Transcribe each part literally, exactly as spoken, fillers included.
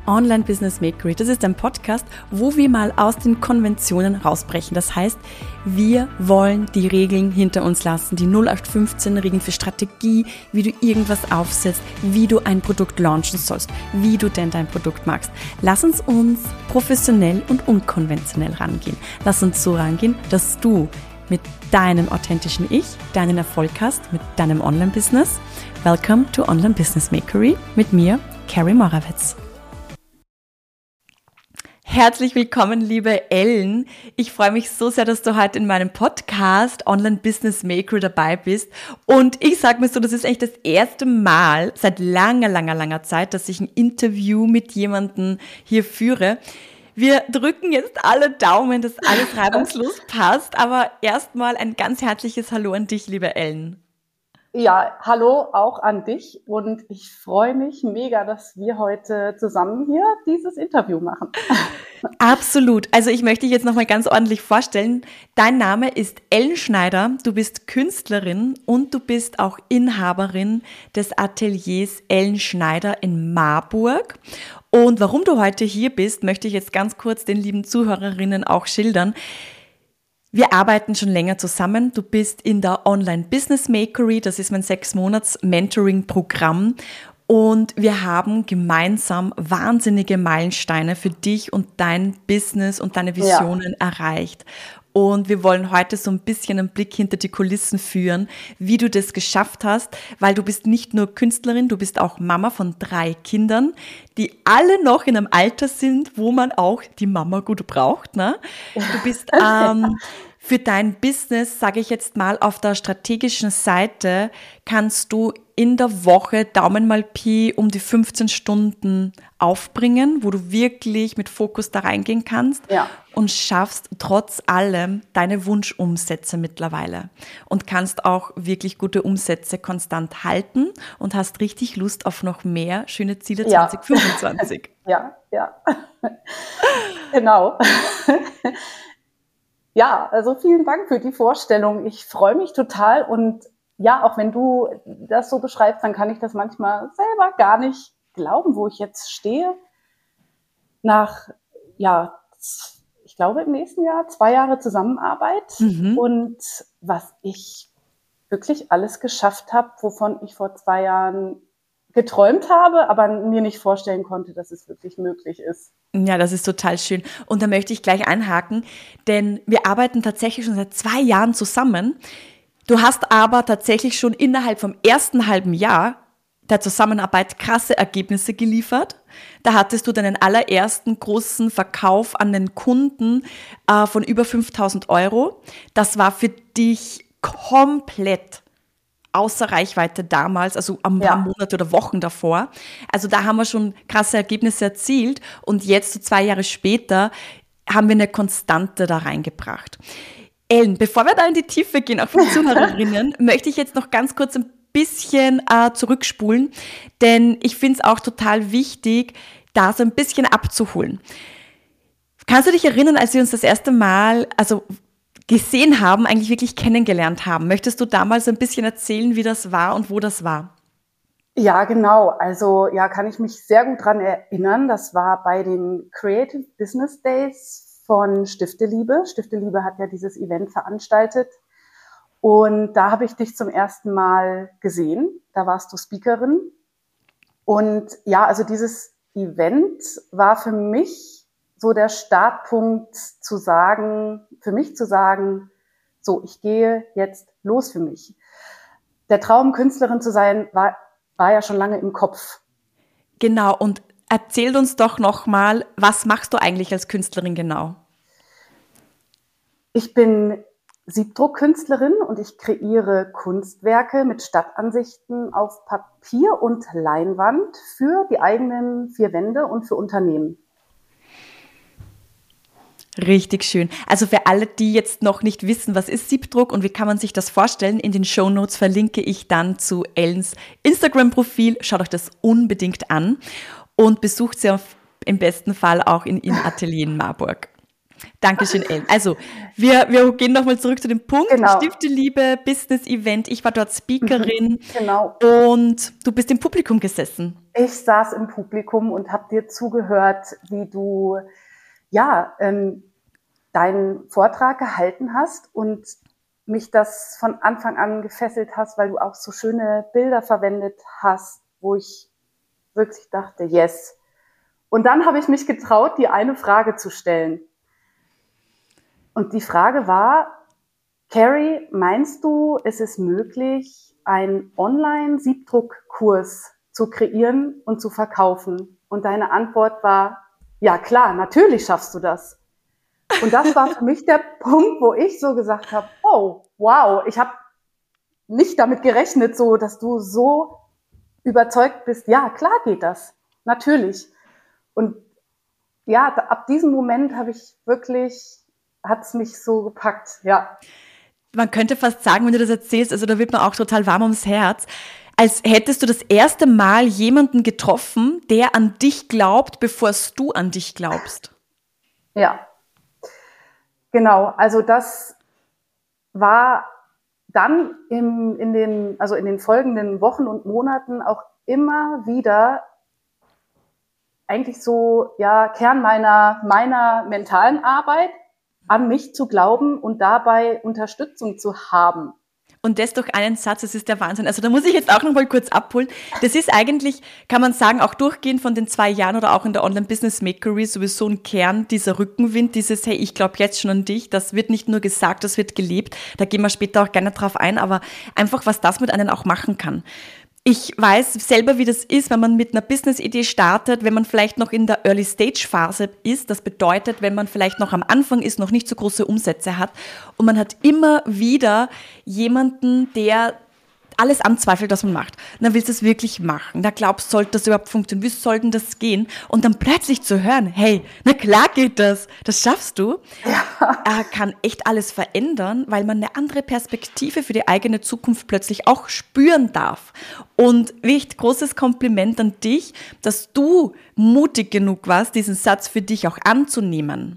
Online Business Makery. Das ist ein Podcast, wo wir mal aus den Konventionen rausbrechen. Das heißt, wir wollen die Regeln hinter uns lassen, die null acht fünfzehn Regeln für Strategie, wie du irgendwas aufsetzt, wie du ein Produkt launchen sollst, wie du denn dein Produkt magst. Lass uns uns professionell und unkonventionell rangehen. Lass uns so rangehen, dass du mit deinem authentischen Ich deinen Erfolg hast, mit deinem Online-Business. Welcome to Online Business Makery mit mir, Carrie Morawetz. Herzlich willkommen, liebe Ellen. Ich freue mich so sehr, dass du heute in meinem Podcast Online Business Makery dabei bist. Und ich sage mir so, das ist echt das erste Mal seit langer, langer, langer Zeit, dass ich ein Interview mit jemandem hier führe. Wir drücken jetzt alle Daumen, dass alles reibungslos passt. Aber erstmal ein ganz herzliches Hallo an dich, liebe Ellen. Ja, hallo auch an dich und ich freue mich mega, dass wir heute zusammen hier dieses Interview machen. Absolut. Also ich möchte dich jetzt nochmal ganz ordentlich vorstellen. Dein Name ist Ellen Schneider, du bist Künstlerin und du bist auch Inhaberin des Ateliers Ellen Schneider in Marburg. Und warum du heute hier bist, möchte ich jetzt ganz kurz den lieben Zuhörerinnen auch schildern. Wir arbeiten schon länger zusammen. Du bist in der Online Business Makery, das ist mein sechs Monats Mentoring-Programm. Und wir haben gemeinsam wahnsinnige Meilensteine für dich und dein Business und deine Visionen ja. erreicht. Und wir wollen heute so ein bisschen einen Blick hinter die Kulissen führen, wie du das geschafft hast, weil du bist nicht nur Künstlerin, du bist auch Mama von drei Kindern, die alle noch in einem Alter sind, wo man auch die Mama gut braucht. Ne? Du bist ähm, für dein Business, sage ich jetzt mal, auf der strategischen Seite kannst du in der Woche Daumen mal Pi um die fünfzehn Stunden aufbringen, wo du wirklich mit Fokus da reingehen kannst ja. und schaffst trotz allem deine Wunschumsätze mittlerweile und kannst auch wirklich gute Umsätze konstant halten und hast richtig Lust auf noch mehr schöne Ziele ja. zwanzig fünfundzwanzig. Ja, ja, genau. Ja, also vielen Dank für die Vorstellung. Ich freue mich total und ja, auch wenn du das so beschreibst, dann kann ich das manchmal selber gar nicht glauben, wo ich jetzt stehe. Nach, ja, ich glaube im nächsten Jahr zwei Jahre Zusammenarbeit mhm. und was ich wirklich alles geschafft habe, wovon ich vor zwei Jahren geträumt habe, aber mir nicht vorstellen konnte, dass es wirklich möglich ist. Ja, das ist total schön. Und da möchte ich gleich einhaken, denn wir arbeiten tatsächlich schon seit zwei Jahren zusammen. Du hast aber tatsächlich schon innerhalb vom ersten halben Jahr der Zusammenarbeit krasse Ergebnisse geliefert. Da hattest du deinen allerersten großen Verkauf an den Kunden äh, von über fünftausend Euro. Das war für dich komplett außer Reichweite damals, also ein paar ja. Monate oder Wochen davor. Also da haben wir schon krasse Ergebnisse erzielt und jetzt, so zwei Jahre später, haben wir eine Konstante da reingebracht. Ellen, bevor wir da in die Tiefe gehen, auch für Zuhörerinnen, möchte ich jetzt noch ganz kurz ein bisschen äh, zurückspulen, denn ich finde es auch total wichtig, da so ein bisschen abzuholen. Kannst du dich erinnern, als wir uns das erste Mal, also gesehen haben, eigentlich wirklich kennengelernt haben? Möchtest du damals ein bisschen erzählen, wie das war und wo das war? Ja, genau. Also ja, kann ich mich sehr gut dran erinnern. Das war bei den Creative Business Days von Stifte Liebe. Stifte Liebe hat ja dieses Event veranstaltet. Und da habe ich dich zum ersten Mal gesehen. Da warst du Speakerin. Und ja, also dieses Event war für mich so der Startpunkt zu sagen, für mich zu sagen, so, ich gehe jetzt los für mich. Der Traum, Künstlerin zu sein, war, war ja schon lange im Kopf. Genau, und erzähl uns doch nochmal, was machst du eigentlich als Künstlerin genau? Ich bin Siebdruckkünstlerin und ich kreiere Kunstwerke mit Stadtansichten auf Papier und Leinwand für die eigenen vier Wände und für Unternehmen. Richtig schön. Also für alle, die jetzt noch nicht wissen, was ist Siebdruck und wie kann man sich das vorstellen, in den Shownotes verlinke ich dann zu Ellens Instagram-Profil. Schaut euch das unbedingt an und besucht sie auf, im besten Fall auch in ihrem Atelier in Marburg. Dankeschön, Ellen. Also, wir, wir gehen nochmal zurück zu dem Punkt. Genau. Stifteliebe, Business-Event. Ich war dort Speakerin. Genau. Und du bist im Publikum gesessen. Ich saß im Publikum und habe dir zugehört, wie du ja ähm, deinen Vortrag gehalten hast und mich das von Anfang an gefesselt hast, weil du auch so schöne Bilder verwendet hast, wo ich wirklich dachte, yes. Und dann habe ich mich getraut, dir eine Frage zu stellen. Und die Frage war, Carrie, meinst du, es ist möglich, einen Online-Siebdruckkurs zu kreieren und zu verkaufen? Und deine Antwort war, ja klar, natürlich schaffst du das. Und das war für mich der Punkt, wo ich so gesagt habe, oh, wow, ich habe nicht damit gerechnet, so, dass du so überzeugt bist, ja, klar geht das, natürlich. Und ja, ab diesem Moment habe ich wirklich, hat es mich so gepackt, ja. Man könnte fast sagen, wenn du das erzählst, also da wird man auch total warm ums Herz, als hättest du das erste Mal jemanden getroffen, der an dich glaubt, bevor du an dich glaubst. Ja, genau. Also das war dann im, in den, also in den folgenden Wochen und Monaten auch immer wieder eigentlich so, ja, Kern meiner, meiner mentalen Arbeit, an mich zu glauben und dabei Unterstützung zu haben. Und das durch einen Satz, das ist der Wahnsinn. Also da muss ich jetzt auch noch mal kurz abholen. Das ist eigentlich, kann man sagen, auch durchgehend von den zwei Jahren oder auch in der Online-Business-Makery sowieso ein Kern, dieser Rückenwind, dieses, hey, ich glaube jetzt schon an dich. Das wird nicht nur gesagt, das wird gelebt. Da gehen wir später auch gerne drauf ein, aber einfach, was das mit einem auch machen kann. Ich weiß selber, wie das ist, wenn man mit einer Business-Idee startet, wenn man vielleicht noch in der Early-Stage-Phase ist. Das bedeutet, wenn man vielleicht noch am Anfang ist, noch nicht so große Umsätze hat. Und man hat immer wieder jemanden, der alles anzweifelt, was man macht. Und dann willst du es wirklich machen. Da glaubst, sollte das überhaupt funktionieren? Wie soll denn das gehen? Und dann plötzlich zu hören, hey, na klar geht das. Das schaffst du. Ja. Er kann echt alles verändern, weil man eine andere Perspektive für die eigene Zukunft plötzlich auch spüren darf. Und wirklich großes Kompliment an dich, dass du mutig genug warst, diesen Satz für dich auch anzunehmen.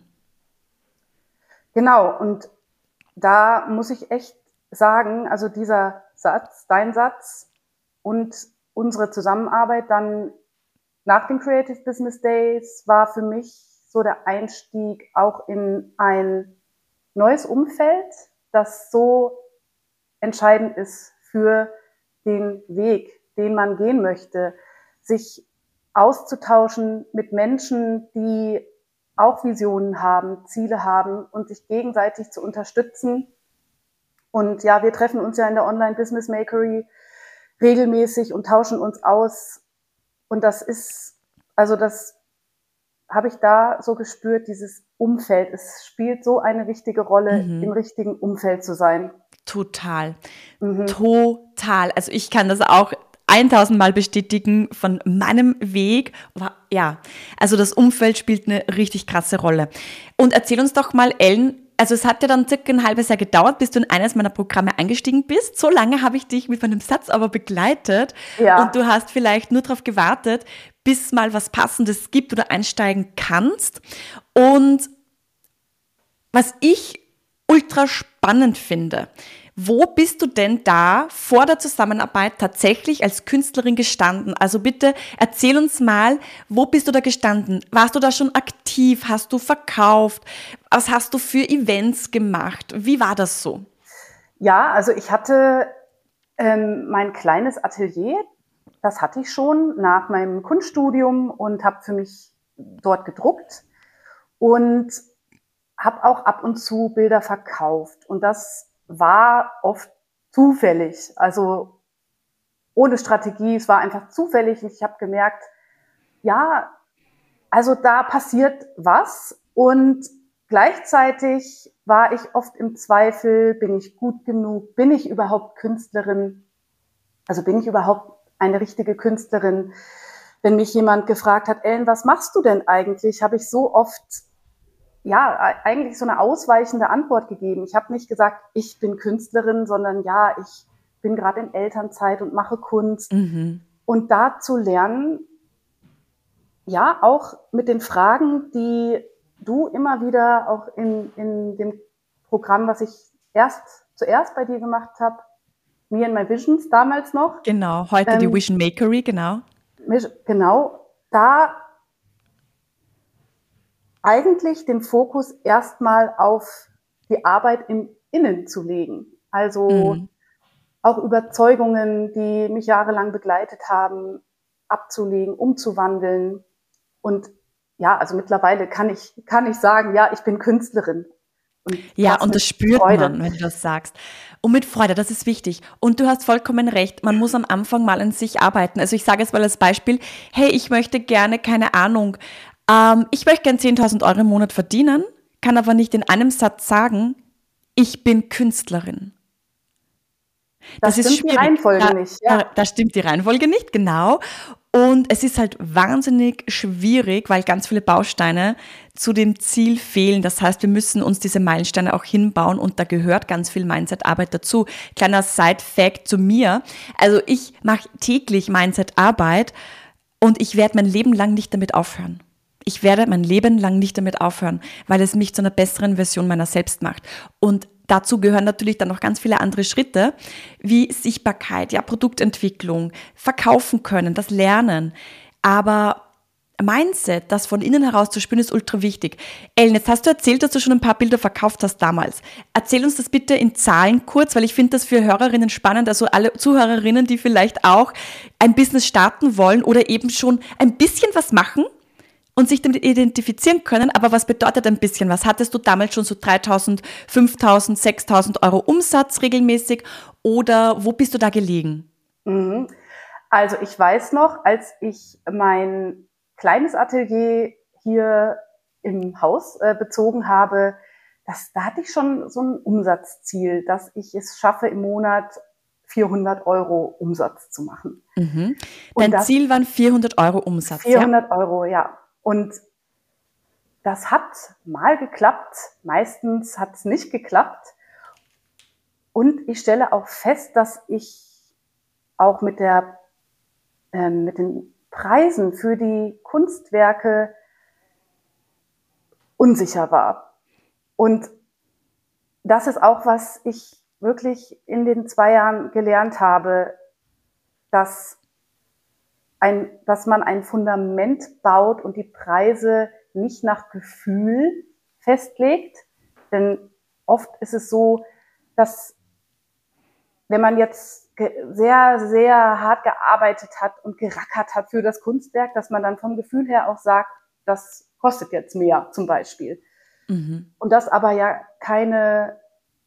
Genau. Und da muss ich echt sagen, also dieser Satz, dein Satz und unsere Zusammenarbeit dann nach den Creative Business Days war für mich so der Einstieg auch in ein neues Umfeld, das so entscheidend ist für den Weg, den man gehen möchte, sich auszutauschen mit Menschen, die auch Visionen haben, Ziele haben und sich gegenseitig zu unterstützen. Und ja, wir treffen uns ja in der Online-Business-Makery regelmäßig und tauschen uns aus. Und das ist, also das habe ich da so gespürt, dieses Umfeld. Es spielt so eine wichtige Rolle, mhm. im richtigen Umfeld zu sein. Total, mhm. total. Also ich kann das auch tausend Mal bestätigen von meinem Weg. Ja, also das Umfeld spielt eine richtig krasse Rolle. Und erzähl uns doch mal, Ellen, also es hat ja dann circa ein halbes Jahr gedauert, bis du in eines meiner Programme eingestiegen bist. So lange habe ich dich mit meinem Satz aber begleitet. Ja. Und du hast vielleicht nur darauf gewartet, bis mal was Passendes gibt oder einsteigen kannst. Und was ich ultra spannend finde, wo bist du denn da vor der Zusammenarbeit tatsächlich als Künstlerin gestanden? Also bitte erzähl uns mal, wo bist du da gestanden? Warst du da schon aktiv? Hast du verkauft? Was hast du für Events gemacht? Wie war das so? Ja, also ich hatte ähm, mein kleines Atelier, das hatte ich schon nach meinem Kunststudium und habe für mich dort gedruckt und habe auch ab und zu Bilder verkauft. Und das war oft zufällig, also ohne Strategie, es war einfach zufällig und ich habe gemerkt, ja, also da passiert was und gleichzeitig war ich oft im Zweifel, bin ich gut genug, bin ich überhaupt Künstlerin, also bin ich überhaupt eine richtige Künstlerin? Wenn mich jemand gefragt hat, Ellen, was machst du denn eigentlich, habe ich so oft ja, eigentlich so eine ausweichende Antwort gegeben. Ich habe nicht gesagt, ich bin Künstlerin, sondern ja, ich bin gerade in Elternzeit und mache Kunst. Mhm. Und da zu lernen, ja, auch mit den Fragen, die du immer wieder auch in, in dem Programm, was ich erst zuerst bei dir gemacht habe, Me and My Visions damals noch. Genau, heute ähm, die Vision Makery, genau. Genau, da eigentlich den Fokus erstmal auf die Arbeit im Innen zu legen. Also mhm. auch Überzeugungen, die mich jahrelang begleitet haben, abzulegen, umzuwandeln. Und ja, also mittlerweile kann ich, kann ich sagen, ja, ich bin Künstlerin. Und ja, und das spürt Freude. man, wenn du das sagst. Und mit Freude, das ist wichtig. Und du hast vollkommen recht, man muss am Anfang mal an sich arbeiten. Also ich sage jetzt mal als Beispiel, hey, ich möchte gerne, keine Ahnung, ähm, ich möchte gerne zehntausend Euro im Monat verdienen, kann aber nicht in einem Satz sagen, ich bin Künstlerin. Das, das stimmt ist schwierig. Die Reihenfolge da, nicht. Ja. Da, da stimmt die Reihenfolge nicht, genau. Und es ist halt wahnsinnig schwierig, weil ganz viele Bausteine zu dem Ziel fehlen. Das heißt, wir müssen uns diese Meilensteine auch hinbauen und da gehört ganz viel Mindset-Arbeit dazu. Kleiner Side-Fact zu mir. Also ich mache täglich Mindset-Arbeit und ich werde mein Leben lang nicht damit aufhören. Ich werde mein Leben lang nicht damit aufhören, weil es mich zu einer besseren Version meiner selbst macht. Und dazu gehören natürlich dann noch ganz viele andere Schritte, wie Sichtbarkeit, ja, Produktentwicklung, verkaufen können, das Lernen. Aber Mindset, das von innen heraus zu spüren, ist ultra wichtig. Ellen, jetzt hast du erzählt, dass du schon ein paar Bilder verkauft hast damals. Erzähl uns das bitte in Zahlen kurz, weil ich finde das für Hörerinnen spannend, also alle Zuhörerinnen, die vielleicht auch ein Business starten wollen oder eben schon ein bisschen was machen und sich damit identifizieren können, aber was bedeutet ein bisschen was? Hattest du damals schon so dreitausend, fünftausend, sechstausend Euro Umsatz regelmäßig oder wo bist du da gelegen? Also ich weiß noch, als ich mein kleines Atelier hier im Haus äh, bezogen habe, das, da hatte ich schon so ein Umsatzziel, dass ich es schaffe, im Monat vierhundert Euro Umsatz zu machen. Mhm. Dein das, Ziel waren vierhundert Euro Umsatz, vierhundert ja? Euro, ja. Und das hat mal geklappt, meistens hat es nicht geklappt. Und ich stelle auch fest, dass ich auch mit, der, äh, mit den Preisen für die Kunstwerke unsicher war. Und das ist auch, was ich wirklich in den zwei Jahren gelernt habe, dass Ein, dass man ein Fundament baut und die Preise nicht nach Gefühl festlegt. Denn oft ist es so, dass wenn man jetzt sehr, sehr hart gearbeitet hat und gerackert hat für das Kunstwerk, dass man dann vom Gefühl her auch sagt, das kostet jetzt mehr zum Beispiel. Mhm. Und das aber ja keine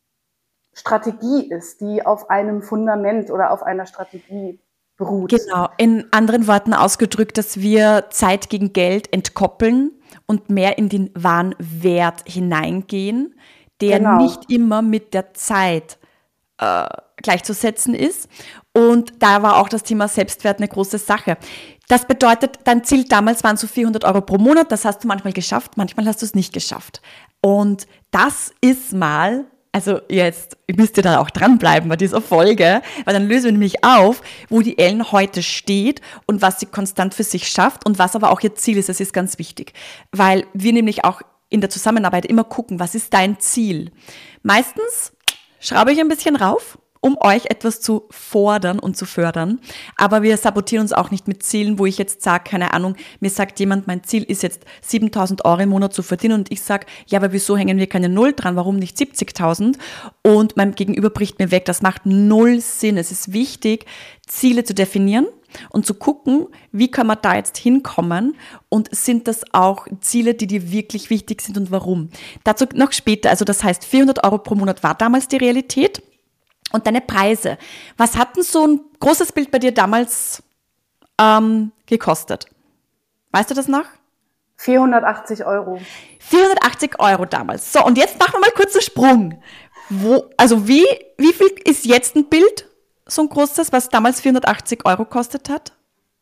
Strategie ist, die auf einem Fundament oder auf einer Strategie beruht. Genau, in anderen Worten ausgedrückt, dass wir Zeit gegen Geld entkoppeln und mehr in den wahren Wert hineingehen, der genau. nicht immer mit der Zeit äh, gleichzusetzen ist. Und da war auch das Thema Selbstwert eine große Sache. Das bedeutet, dein Ziel damals waren so vierhundert Euro pro Monat, das hast du manchmal geschafft, manchmal hast du es nicht geschafft. Und das ist mal... Also jetzt müsst ihr da auch dranbleiben bei dieser Folge, weil dann lösen wir nämlich auf, wo die Ellen heute steht und was sie konstant für sich schafft und was aber auch ihr Ziel ist. Das ist ganz wichtig, weil wir nämlich auch in der Zusammenarbeit immer gucken, was ist dein Ziel? Meistens schraube ich ein bisschen rauf, um euch etwas zu fordern und zu fördern. Aber wir sabotieren uns auch nicht mit Zielen, wo ich jetzt sage, keine Ahnung, mir sagt jemand, mein Ziel ist jetzt siebentausend Euro im Monat zu verdienen und ich sage, ja, aber wieso hängen wir keine Null dran, warum nicht siebzigtausend? Und mein Gegenüber bricht mir weg, das macht null Sinn. Es ist wichtig, Ziele zu definieren und zu gucken, wie kann man da jetzt hinkommen und sind das auch Ziele, die dir wirklich wichtig sind und warum. Dazu noch später, also das heißt, vierhundert Euro pro Monat war damals die Realität. Und deine Preise. Was hat denn so ein großes Bild bei dir damals ähm, gekostet? Weißt du das noch? vierhundertachtzig Euro. vierhundertachtzig Euro damals. So, und jetzt machen wir mal kurz einen Sprung. Wo, also wie, wie viel ist jetzt ein Bild, so ein großes, was damals vierhundertachtzig Euro gekostet hat?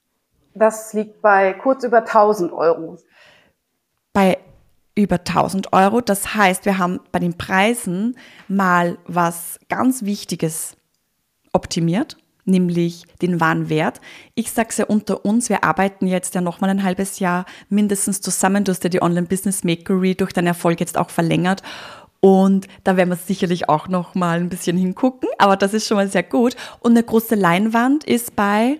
Das liegt bei kurz über tausend Euro. Bei über tausend Euro. Das heißt, wir haben bei den Preisen mal was ganz Wichtiges optimiert, nämlich den wahren Wert. Ich sage es ja unter uns, wir arbeiten jetzt ja nochmal ein halbes Jahr mindestens zusammen. Du hast ja die Online-Business Makery durch deinen Erfolg jetzt auch verlängert. Und da werden wir sicherlich auch nochmal ein bisschen hingucken, aber das ist schon mal sehr gut. Und eine große Leinwand ist bei?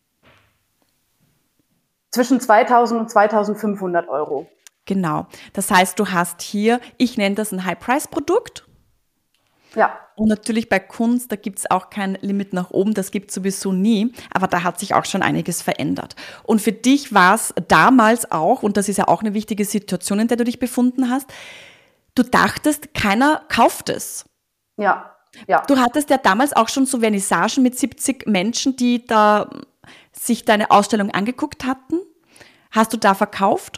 Zwischen zweitausend und zweitausendfünfhundert Euro. Genau. Das heißt, du hast hier, ich nenne das ein High-Price-Produkt. Ja. Und natürlich bei Kunst, da gibt es auch kein Limit nach oben, das gibt es sowieso nie, aber da hat sich auch schon einiges verändert. Und für dich war es damals auch, und das ist ja auch eine wichtige Situation, in der du dich befunden hast, du dachtest, keiner kauft es. Ja, ja. Du hattest ja damals auch schon so Vernissagen mit siebzig Menschen, die da sich deine Ausstellung angeguckt hatten. Hast du da verkauft?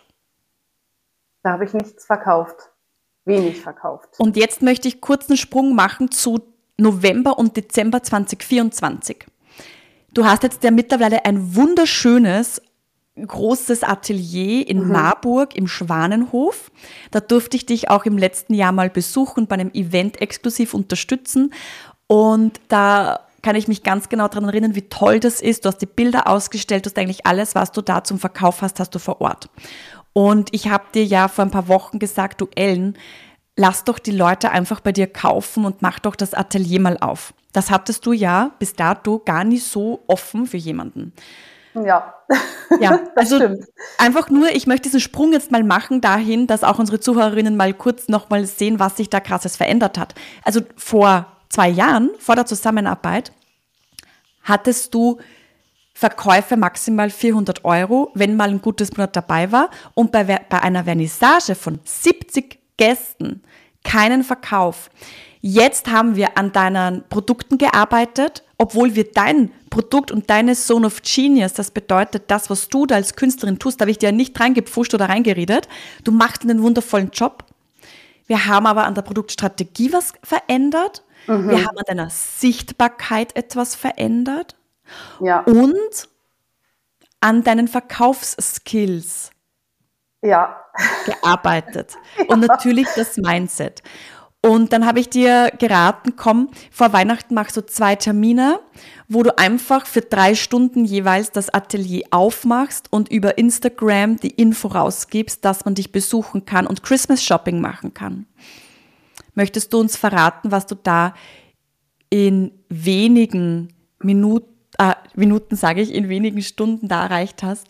Da habe ich nichts verkauft. Wenig verkauft. Und jetzt möchte ich kurz einen Sprung machen zu November und Dezember zwanzig vierundzwanzig. Du hast jetzt ja mittlerweile ein wunderschönes, großes Atelier in mhm. Marburg im Schwanenhof. Da durfte ich dich auch im letzten Jahr mal besuchen und bei einem Event exklusiv unterstützen. Und da kann ich mich ganz genau daran erinnern, wie toll das ist. Du hast die Bilder ausgestellt, du hast eigentlich alles, was du da zum Verkauf hast, hast du vor Ort. Und ich habe dir ja vor ein paar Wochen gesagt, du Ellen, lass doch die Leute einfach bei dir kaufen und mach doch das Atelier mal auf. Das hattest du ja bis dato gar nicht so offen für jemanden. Ja, ja, das also stimmt. Einfach nur, ich möchte diesen Sprung jetzt mal machen dahin, dass auch unsere Zuhörerinnen mal kurz nochmal sehen, was sich da krasses verändert hat. Also vor zwei Jahren, vor der Zusammenarbeit, hattest du Verkäufe maximal vierhundert Euro, wenn mal ein gutes Monat dabei war, und bei, bei einer Vernissage von siebzig Gästen keinen Verkauf. Jetzt haben wir an deinen Produkten gearbeitet, obwohl wir dein Produkt und deine Zone of Genius, das bedeutet, das, was du da als Künstlerin tust, da habe ich dir ja nicht reingepfuscht oder reingeredet. Du machst einen wundervollen Job. Wir haben aber an der Produktstrategie was verändert. Mhm. Wir haben an deiner Sichtbarkeit etwas verändert. Ja. Und an deinen Verkaufsskills ja. gearbeitet. Ja. Und natürlich das Mindset. Und dann habe ich dir geraten, komm, vor Weihnachten mach so zwei Termine, wo du einfach für drei Stunden jeweils das Atelier aufmachst und über Instagram die Info rausgibst, dass man dich besuchen kann und Christmas Shopping machen kann. Möchtest du uns verraten, was du da in wenigen Minuten Ah, Minuten, sage ich, in wenigen Stunden da erreicht hast?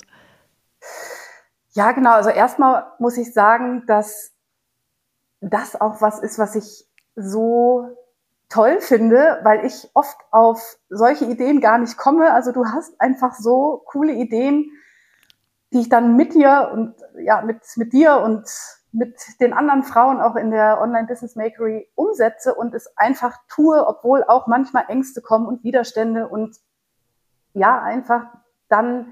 Ja, genau. Also erstmal muss ich sagen, dass das auch was ist, was ich so toll finde, weil ich oft auf solche Ideen gar nicht komme. Also du hast einfach so coole Ideen, die ich dann mit dir und ja, mit, mit dir und mit den anderen Frauen auch in der Online-Business Makery umsetze und es einfach tue, obwohl auch manchmal Ängste kommen und Widerstände und ja, einfach dann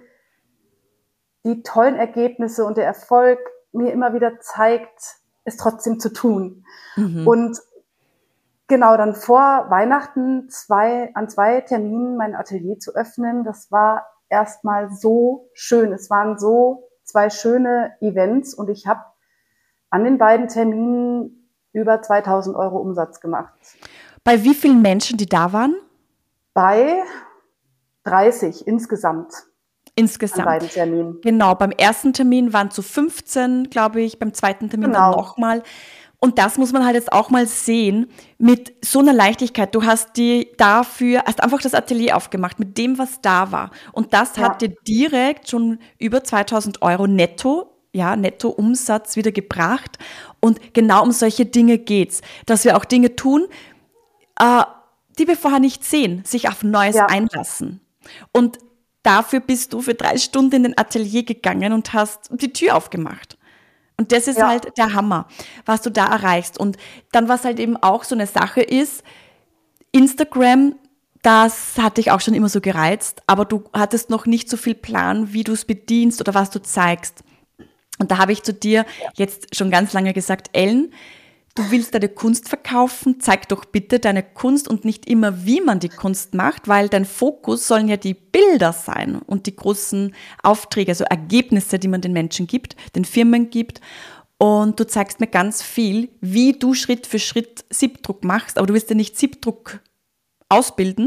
die tollen Ergebnisse und der Erfolg mir immer wieder zeigt, es trotzdem zu tun. Mhm. Und genau, dann vor Weihnachten zwei, an zwei Terminen mein Atelier zu öffnen, das war erstmal so schön. Es waren so zwei schöne Events und ich habe an den beiden Terminen über zweitausend Euro Umsatz gemacht. Bei wie vielen Menschen, die da waren? Bei dreißig insgesamt. Insgesamt. An beiden Terminen. Genau, beim ersten Termin waren es so fünfzehn, glaube ich, beim zweiten Termin genau. dann nochmal. Und das muss man halt jetzt auch mal sehen, mit so einer Leichtigkeit. Du hast dir dafür, hast einfach das Atelier aufgemacht, mit dem, was da war. Und das ja. hat dir direkt schon über zweitausend Euro netto, ja, Netto-Umsatz wieder gebracht. Und genau um solche Dinge geht's. Dass wir auch Dinge tun, äh, die wir vorher nicht sehen, sich auf Neues ja. einlassen. Und dafür bist du für drei Stunden in den Atelier gegangen und hast die Tür aufgemacht. Und das ist ja. halt der Hammer, was du da erreichst. Und dann, was halt eben auch so eine Sache ist, Instagram, das hat dich auch schon immer so gereizt, aber du hattest noch nicht so viel Plan, wie du es bedienst oder was du zeigst. Und da habe ich zu dir jetzt schon ganz lange gesagt, Ellen, du willst deine Kunst verkaufen, zeig doch bitte deine Kunst und nicht immer, wie man die Kunst macht, weil dein Fokus sollen ja die Bilder sein und die großen Aufträge, also Ergebnisse, die man den Menschen gibt, den Firmen gibt. Und du zeigst mir ganz viel, wie du Schritt für Schritt Siebdruck machst, aber du willst ja nicht Siebdruck ausbilden,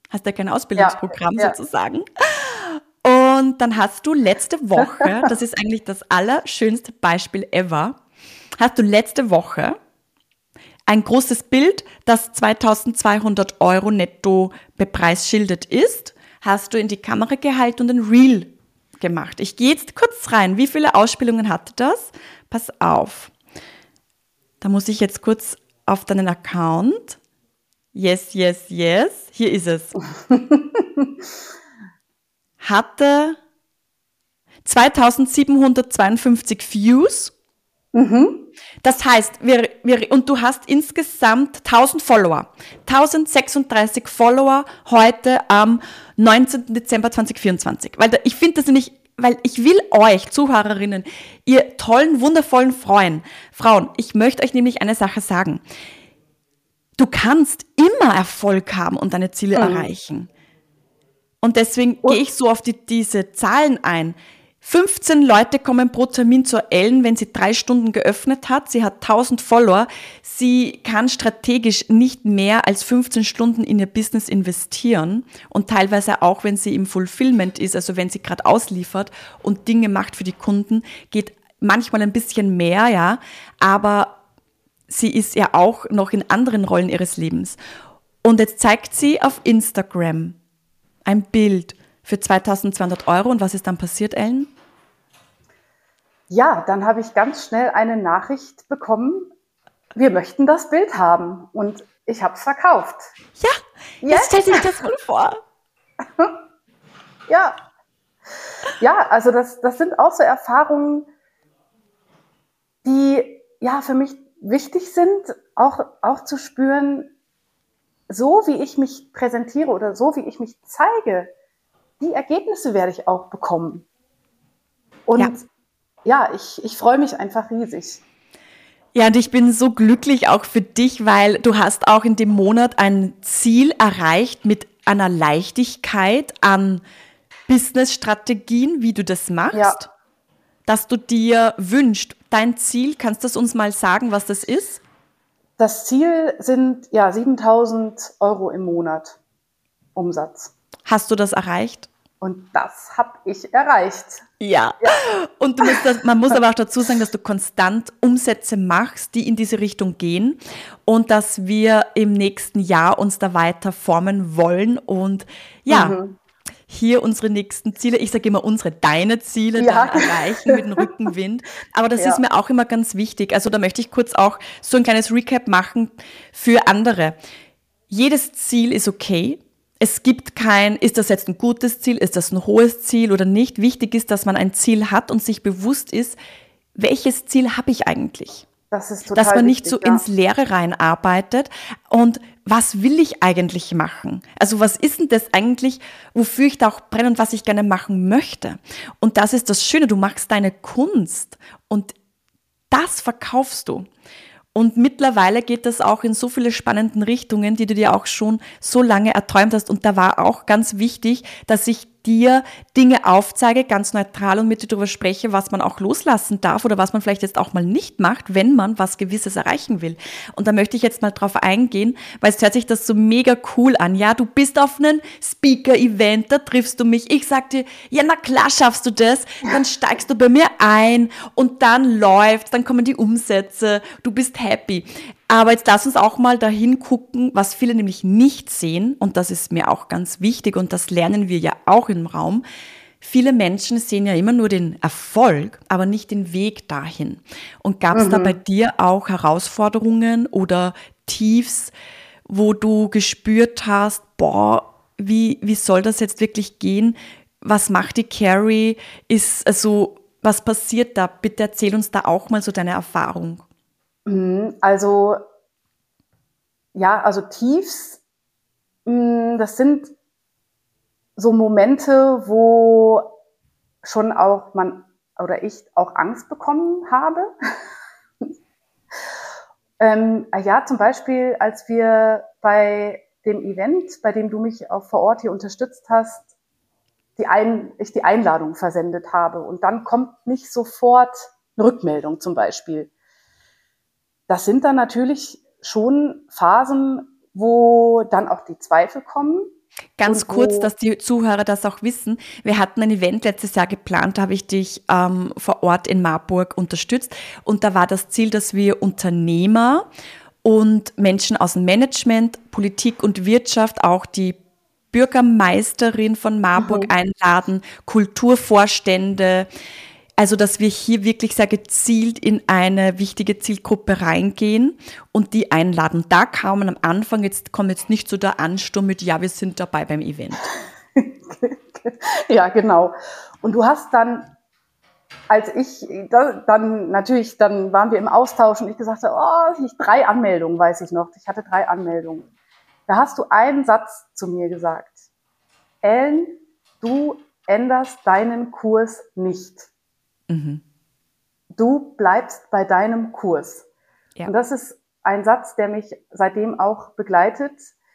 Hast ja kein Ja, Ausbildungsprogramm ja. sozusagen. Und dann hast du letzte Woche, das ist eigentlich das allerschönste Beispiel ever, hast du letzte Woche ein großes Bild, das zweitausendzweihundert Euro netto bepreisschildet ist, hast du in die Kamera gehalten und ein Reel gemacht. Ich gehe jetzt kurz rein. Wie viele Ausspielungen hatte das? Pass auf. Da muss ich jetzt kurz auf deinen Account. Yes, yes, yes. Hier ist es. Hatte zweitausendsiebenhundertzweiundfünfzig Views. Mhm. Das heißt, wir, wir, und du hast insgesamt tausend Follower. tausendsechsunddreißig Follower heute am neunzehnten Dezember zweitausendvierundzwanzig. Weil da, ich finde das nämlich, weil ich will euch, Zuhörerinnen, ihr tollen, wundervollen Frauen, Frauen, ich möchte euch nämlich eine Sache sagen. Du kannst immer Erfolg haben und deine Ziele mhm. erreichen. Und deswegen gehe ich so auf die, diese Zahlen ein. fünfzehn Leute kommen pro Termin zur Ellen, wenn sie drei Stunden geöffnet hat. Sie hat tausend Follower. Sie kann strategisch nicht mehr als fünfzehn Stunden in ihr Business investieren. Und teilweise auch, wenn sie im Fulfillment ist, also wenn sie gerade ausliefert und Dinge macht für die Kunden, geht manchmal ein bisschen mehr, ja. Aber sie ist ja auch noch in anderen Rollen ihres Lebens. Und jetzt zeigt sie auf Instagram ein Bild für zweitausendzweihundert Euro. Und was ist dann passiert, Ellen? Ja, dann habe ich ganz schnell eine Nachricht bekommen, wir möchten das Bild haben. Und ich habe es verkauft. Ja, jetzt yes. Stell dich das mal vor. Ja, ja, also das, das sind auch so Erfahrungen, die ja für mich wichtig sind, auch, auch zu spüren, so wie ich mich präsentiere oder so wie ich mich zeige, die Ergebnisse werde ich auch bekommen. Und ja, ja ich, ich freue mich einfach riesig. Ja, und ich bin so glücklich auch für dich, weil du hast auch in dem Monat ein Ziel erreicht mit einer Leichtigkeit an Business-Strategien, wie du das machst, ja. dass du dir wünschst. Dein Ziel, kannst du das uns mal sagen, was das ist? Das Ziel sind ja siebentausend Euro im Monat Umsatz. Hast du das erreicht? Und das habe ich erreicht. Ja, ja. Und du musst das, man muss aber auch dazu sagen, dass du konstant Umsätze machst, die in diese Richtung gehen und dass wir im nächsten Jahr uns da weiter formen wollen und ja, mhm. hier unsere nächsten Ziele, ich sage immer unsere, deine Ziele ja. dann erreichen mit dem Rückenwind. Aber das ja. ist mir auch immer ganz wichtig. Also da möchte ich kurz auch so ein kleines Recap machen für andere. Jedes Ziel ist okay. Es gibt kein, ist das jetzt ein gutes Ziel, ist das ein hohes Ziel oder nicht. Wichtig ist, dass man ein Ziel hat und sich bewusst ist, welches Ziel habe ich eigentlich? Das ist total Dass man nicht wichtig, so ja. ins Leere reinarbeitet und was will ich eigentlich machen? Also was ist denn das eigentlich, wofür ich da auch brenne und was ich gerne machen möchte? Und das ist das Schöne, du machst deine Kunst und das verkaufst du. Und mittlerweile geht das auch in so viele spannenden Richtungen, die du dir auch schon so lange erträumt hast. Und da war auch ganz wichtig, dass ich dir Dinge aufzeige, ganz neutral und mit dir darüber spreche, was man auch loslassen darf oder was man vielleicht jetzt auch mal nicht macht, wenn man was Gewisses erreichen will. Und da möchte ich jetzt mal drauf eingehen, weil es hört sich das so mega cool an. Ja, du bist auf einem Speaker-Event, da triffst du mich. Ich sag dir, ja, na klar schaffst du das. Dann steigst du bei mir ein und dann läuft's, dann kommen die Umsätze, du bist happy. Aber jetzt lass uns auch mal dahin gucken, was viele nämlich nicht sehen. Und das ist mir auch ganz wichtig und das lernen wir ja auch im Raum. Viele Menschen sehen ja immer nur den Erfolg, aber nicht den Weg dahin. Und gab es mhm. da bei dir auch Herausforderungen oder Tiefs, wo du gespürt hast, boah, wie, wie soll das jetzt wirklich gehen? Was macht die Carrie? Ist also, was passiert da? Bitte erzähl uns da auch mal so deine Erfahrung. Also, ja, also Tiefs, das sind so Momente, wo schon auch man oder ich auch Angst bekommen habe. ähm, ja, zum Beispiel, als wir bei dem Event, bei dem du mich auch vor Ort hier unterstützt hast, die Ein- ich die Einladung versendet habe und dann kommt nicht sofort eine Rückmeldung zum Beispiel. Das sind dann natürlich schon Phasen, wo dann auch die Zweifel kommen. Ganz und kurz, wo, dass die Zuhörer das auch wissen. Wir hatten ein Event letztes Jahr geplant, da habe ich dich ähm, vor Ort in Marburg unterstützt. Und da war das Ziel, dass wir Unternehmer und Menschen aus dem Management, Politik und Wirtschaft, auch die Bürgermeisterin von Marburg mhm, einladen, Kulturvorstände, also dass wir hier wirklich sehr gezielt in eine wichtige Zielgruppe reingehen und die einladen. Da kam man am Anfang, jetzt kommt jetzt nicht so der Ansturm mit, ja, wir sind dabei beim Event. ja, genau. Und du hast dann, als ich, da, dann natürlich, dann waren wir im Austausch und ich gesagt habe, oh, ich, drei Anmeldungen, weiß ich noch. Ich hatte drei Anmeldungen. Da hast du einen Satz zu mir gesagt. Ellen, du änderst deinen Kurs nicht. Mhm. Du bleibst bei deinem Kurs. Ja. Und das ist ein Satz, der mich seitdem auch begleitet,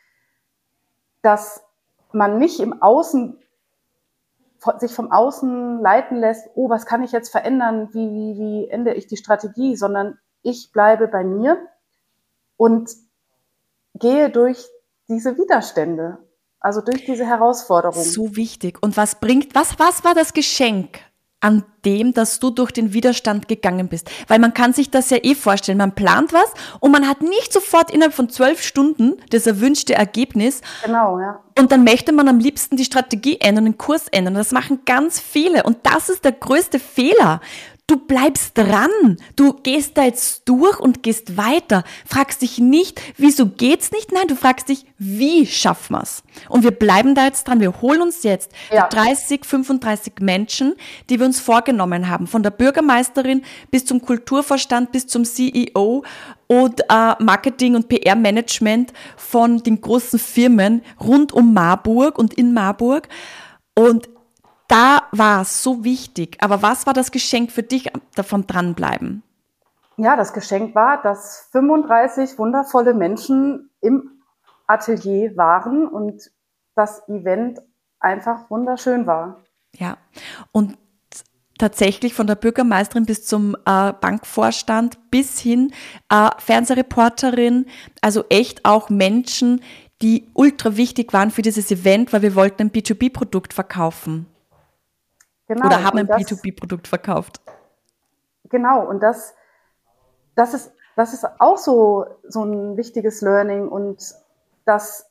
dass man nicht im Außen, sich vom Außen leiten lässt, oh, was kann ich jetzt verändern, wie, wie, wie ändere ich die Strategie, sondern ich bleibe bei mir und gehe durch diese Widerstände, also durch diese Herausforderungen. So wichtig. Und was bringt, was, was war das Geschenk an dem, dass du durch den Widerstand gegangen bist? Weil man kann sich das ja eh vorstellen. Man plant was und man hat nicht sofort innerhalb von zwölf Stunden das erwünschte Ergebnis. Genau, ja. Und dann möchte man am liebsten die Strategie ändern, den Kurs ändern. Das machen ganz viele. Und das ist der größte Fehler. Du bleibst dran. Du gehst da jetzt durch und gehst weiter. Fragst dich nicht, wieso geht's nicht? Nein, du fragst dich, wie schaffen wir's? Und wir bleiben da jetzt dran. Wir holen uns jetzt Ja. die dreißig, fünfunddreißig Menschen, die wir uns vorgenommen haben. Von der Bürgermeisterin bis zum Kulturvorstand, bis zum C E O und äh, Marketing- und P R-Management von den großen Firmen rund um Marburg und in Marburg. Und da war es so wichtig. Aber was war das Geschenk für dich davon dranbleiben? Ja, das Geschenk war, dass fünfunddreißig wundervolle Menschen im Atelier waren und das Event einfach wunderschön war. Ja, und tatsächlich von der Bürgermeisterin bis zum äh, Bankvorstand bis hin äh, Fernsehreporterin, also echt auch Menschen, die ultra wichtig waren für dieses Event, weil wir wollten ein B zwei B-Produkt verkaufen. Genau. Oder haben und ein das, B zwei B-Produkt verkauft. Genau, und das, das, ist, das ist auch so, so ein wichtiges Learning und dass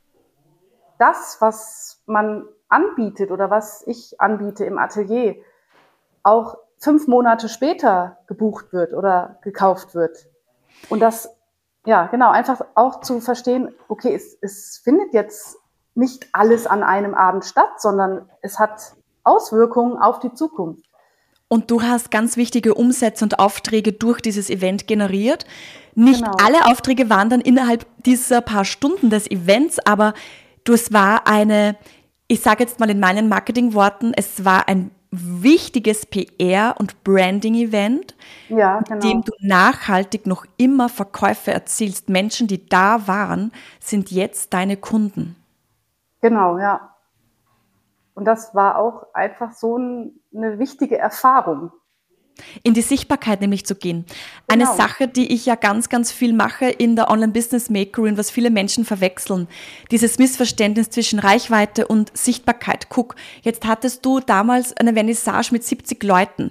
das, was man anbietet oder was ich anbiete im Atelier, auch fünf Monate später gebucht wird oder gekauft wird. Und das, ja, genau, einfach auch zu verstehen, okay, es, es findet jetzt nicht alles an einem Abend statt, sondern es hat Auswirkungen auf die Zukunft. Und du hast ganz wichtige Umsätze und Aufträge durch dieses Event generiert. Nicht Genau. alle Aufträge waren dann innerhalb dieser paar Stunden des Events, aber du, es war eine, ich sage jetzt mal in meinen Marketingworten, es war ein wichtiges P R- und Branding-Event, Ja, mit genau. dem du nachhaltig noch immer Verkäufe erzielst. Menschen, die da waren, sind jetzt deine Kunden. Genau, ja. Und das war auch einfach so ein, eine wichtige Erfahrung. In die Sichtbarkeit nämlich zu gehen. Eine Genau. Sache, die ich ja ganz, ganz viel mache in der Online-Business-Makerin, was viele Menschen verwechseln. Dieses Missverständnis zwischen Reichweite und Sichtbarkeit. Guck, jetzt hattest du damals eine Vernissage mit siebzig Leuten.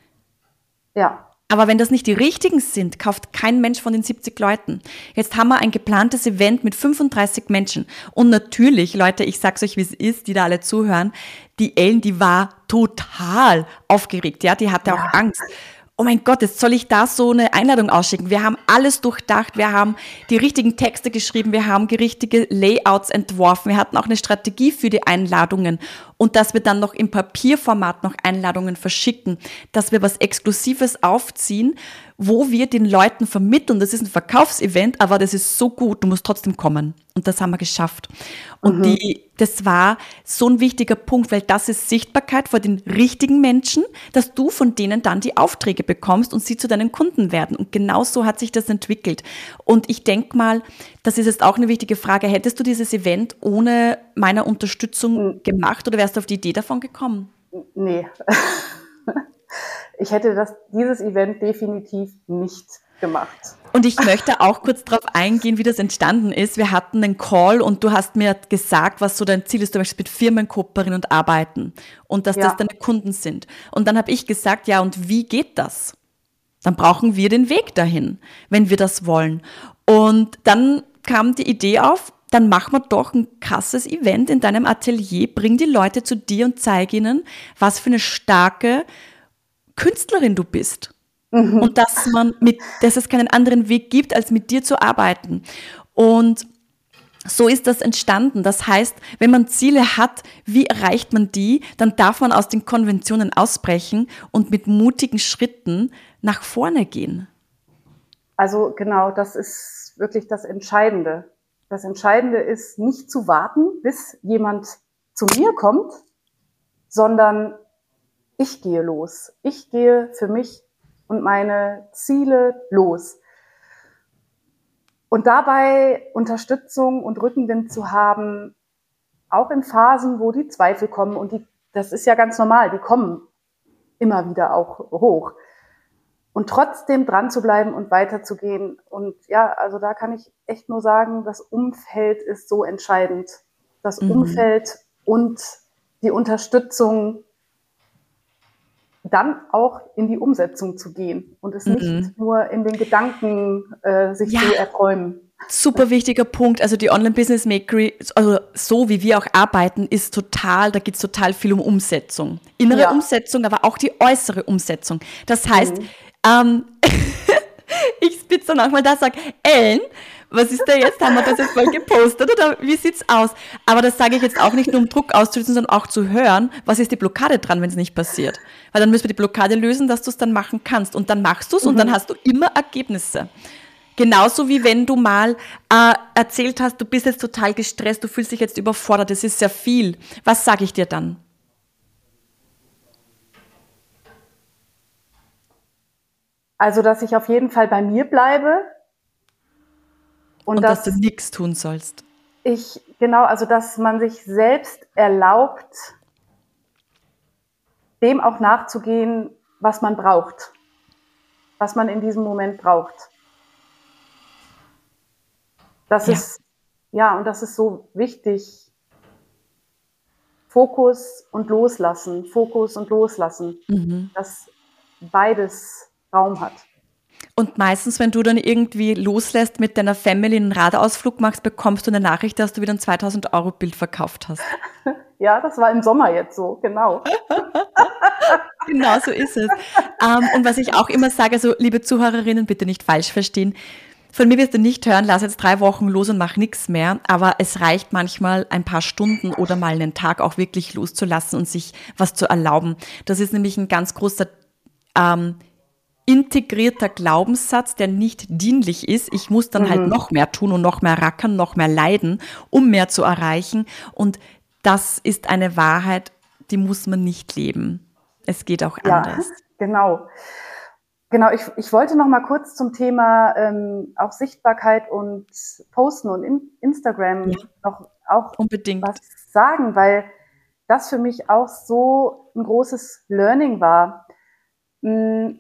Ja, Aber wenn das nicht die richtigen sind, kauft kein Mensch von den siebzig Leuten. Jetzt haben wir ein geplantes Event mit fünfunddreißig Menschen. Und natürlich, Leute, ich sag's euch, wie es ist, die da alle zuhören, die Ellen, die war total aufgeregt, ja, die hatte Ja. auch Angst. Oh mein Gott, jetzt soll ich da so eine Einladung ausschicken? Wir haben alles durchdacht, wir haben die richtigen Texte geschrieben, wir haben die richtigen Layouts entworfen, wir hatten auch eine Strategie für die Einladungen und dass wir dann noch im Papierformat noch Einladungen verschicken, dass wir was Exklusives aufziehen, wo wir den Leuten vermitteln, das ist ein Verkaufsevent, aber das ist so gut, du musst trotzdem kommen. Und das haben wir geschafft. Und Mhm. die, das war so ein wichtiger Punkt, weil das ist Sichtbarkeit vor den richtigen Menschen, dass du von denen dann die Aufträge bekommst und sie zu deinen Kunden werden. Und genau so hat sich das entwickelt. Und ich denke mal, das ist jetzt auch eine wichtige Frage. Hättest du dieses Event ohne meiner Unterstützung gemacht oder wärst du auf die Idee davon gekommen? Nee. Ich hätte das, dieses Event definitiv nicht gemacht. Und ich möchte auch kurz darauf eingehen, wie das entstanden ist. Wir hatten einen Call und du hast mir gesagt, was so dein Ziel ist. Du möchtest mit Firmen kooperieren und arbeiten und dass Ja. das deine Kunden sind. Und dann habe ich gesagt, ja, und wie geht das? Dann brauchen wir den Weg dahin, wenn wir das wollen. Und dann kam die Idee auf, dann machen wir doch ein krasses Event in deinem Atelier, bring die Leute zu dir und zeig ihnen, was für eine starke Künstlerin du bist. Mhm. Und dass man mit, dass es keinen anderen Weg gibt, als mit dir zu arbeiten. Und so ist das entstanden. Das heißt, wenn man Ziele hat, wie erreicht man die, dann darf man aus den Konventionen ausbrechen und mit mutigen Schritten nach vorne gehen. Also genau, das ist wirklich das Entscheidende. Das Entscheidende ist, nicht zu warten, bis jemand zu mir kommt, sondern ich gehe los. Ich gehe für mich und meine Ziele los. Und dabei Unterstützung und Rückenwind zu haben, auch in Phasen, wo die Zweifel kommen. Und die, das ist ja ganz normal, die kommen immer wieder auch hoch. Und trotzdem dran zu bleiben und weiterzugehen. Und ja, also da kann ich echt nur sagen, das Umfeld ist so entscheidend. Das mhm. Umfeld und die Unterstützung, dann auch in die Umsetzung zu gehen und es mhm. nicht nur in den Gedanken äh, sich ja. zu erträumen. Super wichtiger Punkt. Also die Online-Business-Makery, also so wie wir auch arbeiten, ist total, da geht es total viel um Umsetzung. Innere ja. Umsetzung, aber auch die äußere Umsetzung. Das heißt, mhm. ähm, ich spitze dann auch mal da, sage, Ellen, was ist da jetzt? Haben wir das jetzt mal gepostet oder wie sieht's aus? Aber das sage ich jetzt auch nicht nur, um Druck auszulösen, sondern auch zu hören, was ist die Blockade dran, wenn es nicht passiert? Weil dann müssen wir die Blockade lösen, dass du es dann machen kannst. Und dann machst du es mhm. und dann hast du immer Ergebnisse. Genauso wie wenn du mal äh, erzählt hast, du bist jetzt total gestresst, du fühlst dich jetzt überfordert, das ist sehr viel. Was sage ich dir dann? Also, dass ich auf jeden Fall bei mir bleibe. Und, und dass, dass du nichts tun sollst. Ich, genau, also dass man sich selbst erlaubt, dem auch nachzugehen, was man braucht. Was man in diesem Moment braucht. Das ja. ist, ja, und das ist so wichtig. Fokus und Loslassen, Fokus und Loslassen, mhm. dass beides Raum hat. Und meistens, wenn du dann irgendwie loslässt mit deiner Family einen Radausflug machst, bekommst du eine Nachricht, dass du wieder ein zweitausend Euro Bild verkauft hast. Ja, das war im Sommer jetzt so, genau. Genau so ist es. Um, und was ich auch immer sage, also liebe Zuhörerinnen, bitte nicht falsch verstehen, von mir wirst du nicht hören, lass jetzt drei Wochen los und mach nichts mehr, aber es reicht manchmal ein paar Stunden oder mal einen Tag auch wirklich loszulassen und sich was zu erlauben. Das ist nämlich ein ganz großer ähm, integrierter Glaubenssatz, der nicht dienlich ist. Ich muss dann mhm. halt noch mehr tun und noch mehr rackern, noch mehr leiden, um mehr zu erreichen. Und das ist eine Wahrheit, die muss man nicht leben. Es geht auch anders. Ja, genau. Genau, ich, ich wollte noch mal kurz zum Thema ähm, auch Sichtbarkeit und Posten und in, Instagram ja. noch auch Unbedingt. was sagen, weil das für mich auch so ein großes Learning war. Wenn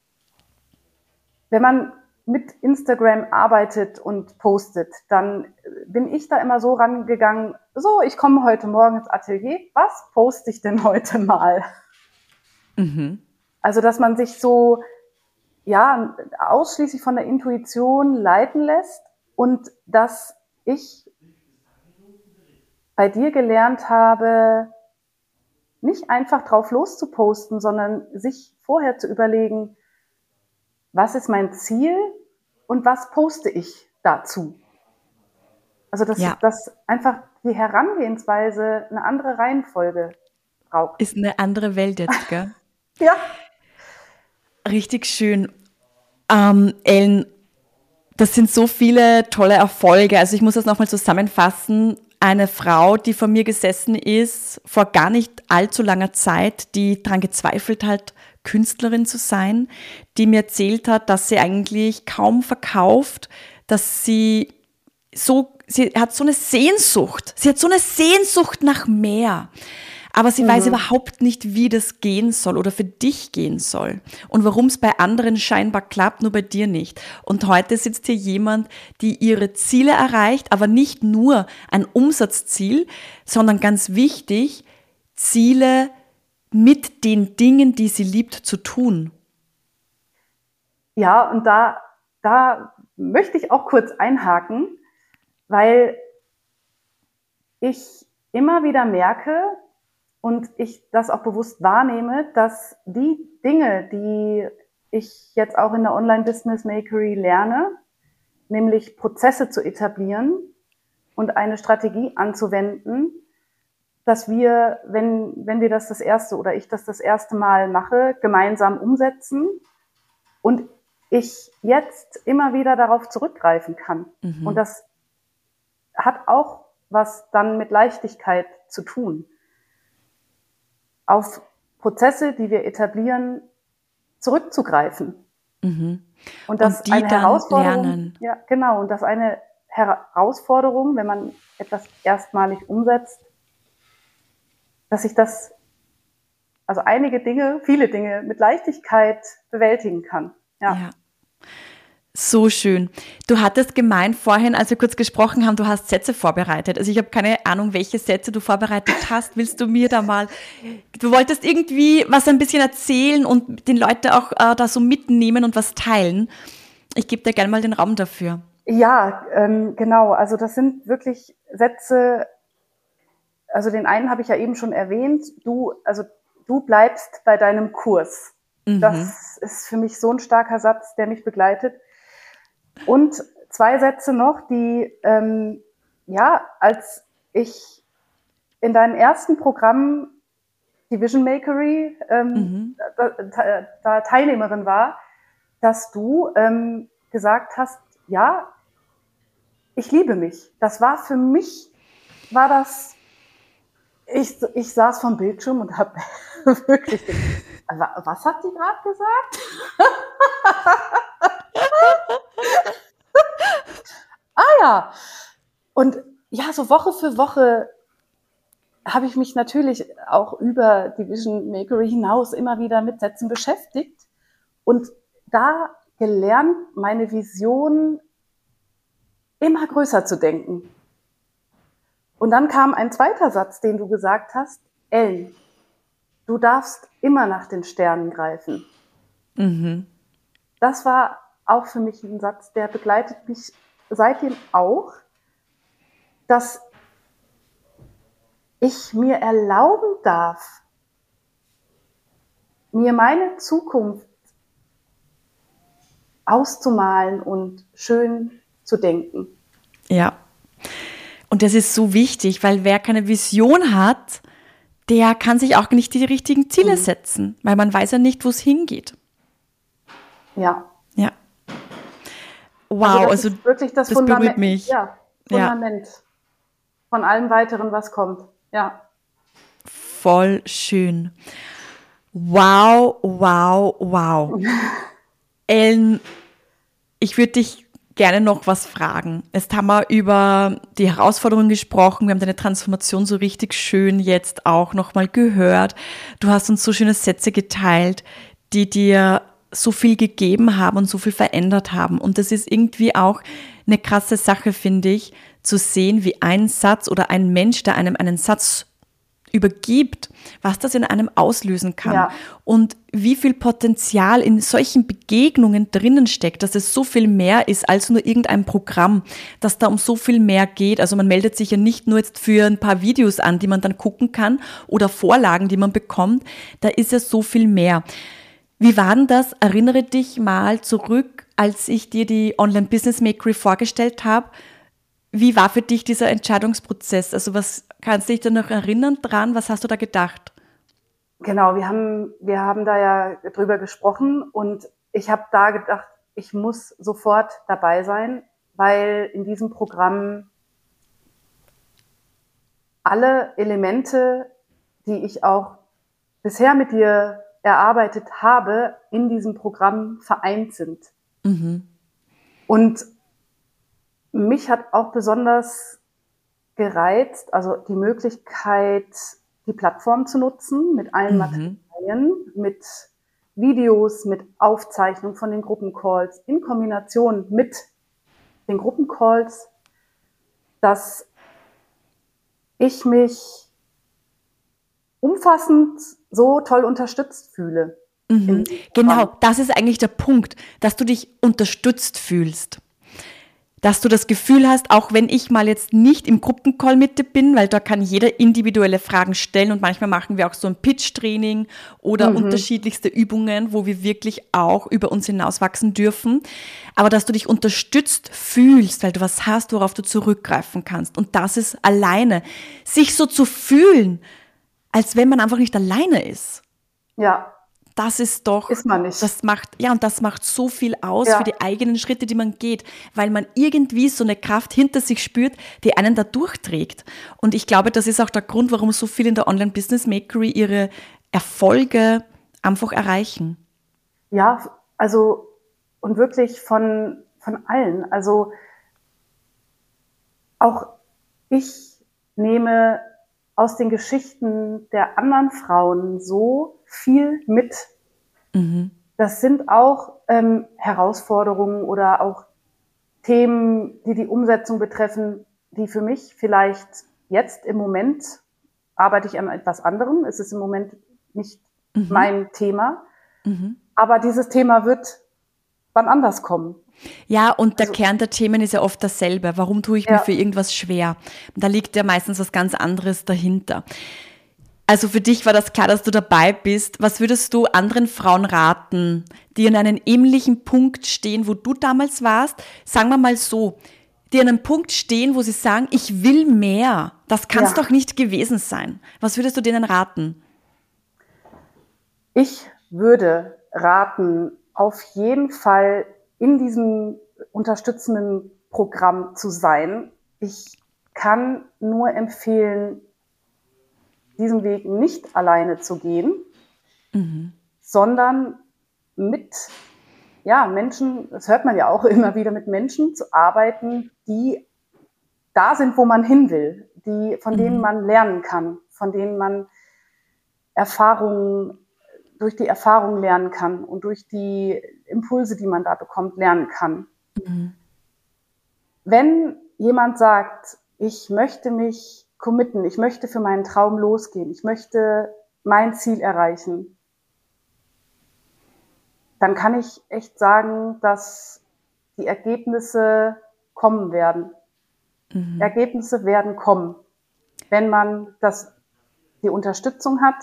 man mit Instagram arbeitet und postet, dann bin ich da immer so rangegangen, so, ich komme heute Morgen ins Atelier, was poste ich denn heute mal? Mhm. Also, dass man sich so ja, ausschließlich von der Intuition leiten lässt und dass ich bei dir gelernt habe, nicht einfach drauf loszuposten, sondern sich vorher zu überlegen, was ist mein Ziel und was poste ich dazu? Also, dass, ja. dass einfach die Herangehensweise eine andere Reihenfolge braucht. Ist eine andere Welt jetzt, gell? Ja. Richtig schön. Ähm, Ellen, das sind so viele tolle Erfolge. Also ich muss das nochmal zusammenfassen. Eine Frau, die vor mir gesessen ist, vor gar nicht allzu langer Zeit, die daran gezweifelt hat, Künstlerin zu sein, die mir erzählt hat, dass sie eigentlich kaum verkauft, dass sie so, sie hat so eine Sehnsucht, sie hat so eine Sehnsucht nach mehr. aber sie weiß Mhm. überhaupt nicht, wie das gehen soll oder für dich gehen soll und warum es bei anderen scheinbar klappt, nur bei dir nicht. Und heute sitzt hier jemand, die ihre Ziele erreicht, aber nicht nur ein Umsatzziel, sondern ganz wichtig, Ziele mit den Dingen, die sie liebt, zu tun. Ja, und da, da möchte ich auch kurz einhaken, weil ich immer wieder merke und ich das auch bewusst wahrnehme, dass die Dinge, die ich jetzt auch in der Online-Business Makery lerne, nämlich Prozesse zu etablieren und eine Strategie anzuwenden, dass wir, wenn, wenn wir das das erste oder ich das das erste Mal mache, gemeinsam umsetzen und ich jetzt immer wieder darauf zurückgreifen kann. Mhm. Und das hat auch was dann mit Leichtigkeit zu tun. Auf Prozesse, die wir etablieren, zurückzugreifen. Mhm. Und das Und die eine dann Herausforderung, lernen. ja, genau, und das eine Herausforderung, wenn man etwas erstmalig umsetzt, dass ich das, also einige Dinge, viele Dinge mit Leichtigkeit bewältigen kann. Ja. Ja. So schön. Du hattest gemeint vorhin, als wir kurz gesprochen haben, du hast Sätze vorbereitet. Also ich habe keine Ahnung, welche Sätze du vorbereitet hast. Willst du mir da mal, du wolltest irgendwie was ein bisschen erzählen und den Leuten auch äh, da so mitnehmen und was teilen. Ich gebe dir gerne mal den Raum dafür. Ja, ähm, genau. Also das sind wirklich Sätze, also den einen habe ich ja eben schon erwähnt, du, also du bleibst bei deinem Kurs. Mhm. Das ist für mich so ein starker Satz, der mich begleitet. Und zwei Sätze noch, die, ähm, ja, als ich in deinem ersten Programm, die Vision Makery, ähm, Mhm. da, da, da Teilnehmerin war, dass du ähm, gesagt hast, ja, ich liebe mich. Das war für mich, war das, ich, ich saß vom Bildschirm und habe wirklich gedacht, was hat die gerade gesagt? Ah ja. Und ja, so Woche für Woche habe ich mich natürlich auch über die Vision Makery hinaus immer wieder mit Sätzen beschäftigt und da gelernt, meine Vision immer größer zu denken. Und dann kam ein zweiter Satz, den du gesagt hast, Ellen, du darfst immer nach den Sternen greifen. Mhm. Das war auch für mich ein Satz, der begleitet mich seitdem auch, dass ich mir erlauben darf, mir meine Zukunft auszumalen und schön zu denken. Ja. Und das ist so wichtig, weil wer keine Vision hat, der kann sich auch nicht die richtigen Ziele Mhm. setzen, weil man weiß ja nicht, wo es hingeht. Ja. Ja. Wow, Also das also ist wirklich das, das Fundament, berührt mich. ja, Ja, Fundament von allem Weiteren, was kommt. Ja. voll schön. Wow, wow, wow. Ellen, ich würde dich gerne noch was fragen. Jetzt haben wir über die Herausforderungen gesprochen, wir haben deine Transformation so richtig schön jetzt auch nochmal gehört. Du hast uns so schöne Sätze geteilt, die dir so viel gegeben haben und so viel verändert haben. Und das ist irgendwie auch eine krasse Sache, finde ich, zu sehen, wie ein Satz oder ein Mensch, der einem einen Satz übergibt, was das in einem auslösen kann Ja. und wie viel Potenzial in solchen Begegnungen drinnen steckt, dass es so viel mehr ist als nur irgendein Programm, dass da um so viel mehr geht. Also man meldet sich ja nicht nur jetzt für ein paar Videos an, die man dann gucken kann oder Vorlagen, die man bekommt, da ist ja so viel mehr. Wie war denn das? Erinnere dich mal zurück, als ich dir die Online-Business Makery vorgestellt habe. Wie war für dich dieser Entscheidungsprozess? Also was kannst du dich da noch erinnern dran? Was hast du da gedacht? Genau, wir haben, wir haben da ja drüber gesprochen und ich habe da gedacht, ich muss sofort dabei sein, weil in diesem Programm alle Elemente, die ich auch bisher mit dir erarbeitet habe, in diesem Programm vereint sind. Mhm. Und mich hat auch besonders gereizt, also die Möglichkeit, die Plattform zu nutzen mit allen Mhm. Materialien, mit Videos, mit Aufzeichnung von den Gruppencalls in Kombination mit den Gruppencalls, dass ich mich umfassend so toll unterstützt fühle. Mhm. Genau, das ist eigentlich der Punkt, dass du dich unterstützt fühlst. Dass du das Gefühl hast, auch wenn ich mal jetzt nicht im Gruppencall mit dir bin, weil da kann jeder individuelle Fragen stellen und manchmal machen wir auch so ein Pitch-Training oder mhm. unterschiedlichste Übungen, wo wir wirklich auch über uns hinauswachsen dürfen. Aber dass du dich unterstützt fühlst, weil du was hast, worauf du zurückgreifen kannst. Und das ist alleine. Sich so zu fühlen, als wenn man einfach nicht alleine ist. Ja. Das ist doch, ist man nicht. Das macht, ja, und das macht so viel aus ja. für die eigenen Schritte, die man geht, weil man irgendwie so eine Kraft hinter sich spürt, die einen da durchträgt. Und ich glaube, das ist auch der Grund, warum so viele in der Online-Business-Makery ihre Erfolge einfach erreichen. Ja, also, und wirklich von, von allen. Also, auch ich nehme aus den Geschichten der anderen Frauen so viel mit. Mhm. Das sind auch ähm, Herausforderungen oder auch Themen, die die Umsetzung betreffen, die für mich vielleicht jetzt im Moment arbeite ich an etwas anderem. Es ist im Moment nicht mhm. mein Thema. Mhm. Aber dieses Thema wird wann anders kommen. Ja, und der also, Kern der Themen ist ja oft dasselbe. Warum tue ich ja. mir für irgendwas schwer? Da liegt ja meistens was ganz anderes dahinter. Also für dich war das klar, dass du dabei bist. Was würdest du anderen Frauen raten, die an einem ähnlichen Punkt stehen, wo du damals warst? Sagen wir mal so, die an einem Punkt stehen, wo sie sagen, ich will mehr. Das kann es ja. doch nicht gewesen sein. Was würdest du denen raten? Ich würde raten, auf jeden Fall in diesem unterstützenden Programm zu sein. Ich kann nur empfehlen, diesen Weg nicht alleine zu gehen, mhm. sondern mit ja, Menschen, das hört man ja auch immer wieder, mit Menschen zu arbeiten, die da sind, wo man hin will, die, von mhm. denen man lernen kann, von denen man Erfahrungen, durch die Erfahrung lernen kann und durch die Impulse, die man da bekommt, lernen kann. Mhm. Wenn jemand sagt, ich möchte mich committen, ich möchte für meinen Traum losgehen, ich möchte mein Ziel erreichen, dann kann ich echt sagen, dass die Ergebnisse kommen werden. Mhm. Ergebnisse werden kommen, wenn man das, die Unterstützung hat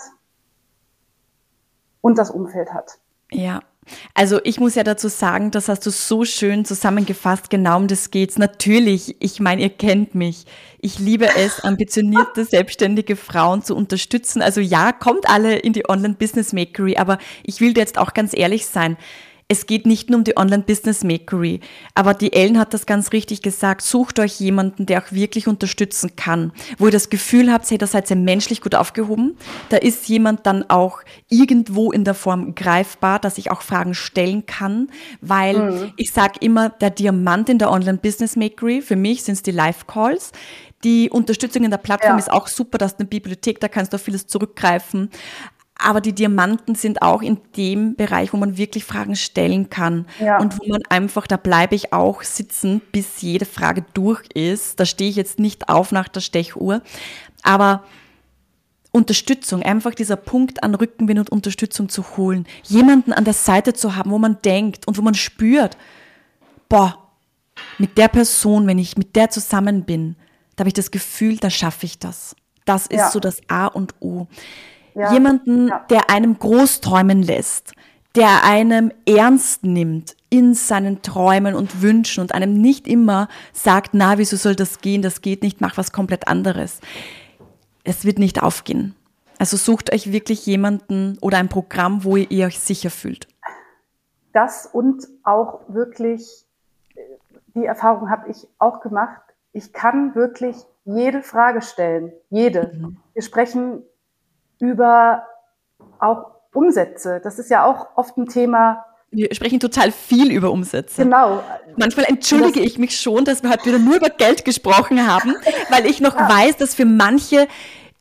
und das Umfeld hat. Ja. Also ich muss ja dazu sagen, das hast du so schön zusammengefasst, genau um das geht's. Natürlich, ich meine, ihr kennt mich. Ich liebe es, ambitionierte, selbstständige Frauen zu unterstützen. Also ja, kommt alle in die Online-Business-Makery, aber ich will dir jetzt auch ganz ehrlich sein. Es geht nicht nur um die Online-Business-Makery, aber die Ellen hat das ganz richtig gesagt, sucht euch jemanden, der auch wirklich unterstützen kann, wo ihr das Gefühl habt, hey, da seid ihr menschlich gut aufgehoben, da ist jemand dann auch irgendwo in der Form greifbar, dass ich auch Fragen stellen kann, weil mhm. ich sage immer, der Diamant in der Online-Business-Makery, für mich sind es die Live-Calls. Die Unterstützung in der Plattform ja. ist auch super, da ist eine Bibliothek, da kannst du auf vieles zurückgreifen. Aber die Diamanten sind auch in dem Bereich, wo man wirklich Fragen stellen kann ja. und wo man einfach, da bleibe ich auch sitzen, bis jede Frage durch ist. Da stehe ich jetzt nicht auf nach der Stechuhr. Aber Unterstützung, einfach dieser Punkt an Rückenwind und Unterstützung zu holen, jemanden an der Seite zu haben, wo man denkt und wo man spürt, boah, mit der Person, wenn ich mit der zusammen bin, da habe ich das Gefühl, da schaffe ich das. Das ist ja. so das A und O. Ja, Jemanden, ja. der einem groß träumen lässt, der einem ernst nimmt in seinen Träumen und Wünschen und einem nicht immer sagt, na, wieso soll das gehen, das geht nicht, mach was komplett anderes. Es wird nicht aufgehen. Also sucht euch wirklich jemanden oder ein Programm, wo ihr, ihr euch sicher fühlt. Das und auch wirklich, die Erfahrung habe ich auch gemacht, ich kann wirklich jede Frage stellen, jede. Mhm. Wir sprechen über auch Umsätze. Das ist ja auch oft ein Thema. Wir sprechen total viel über Umsätze. Genau. Manchmal entschuldige ich mich schon, dass wir heute wieder nur über Geld gesprochen haben, weil ich noch ja. weiß, dass für manche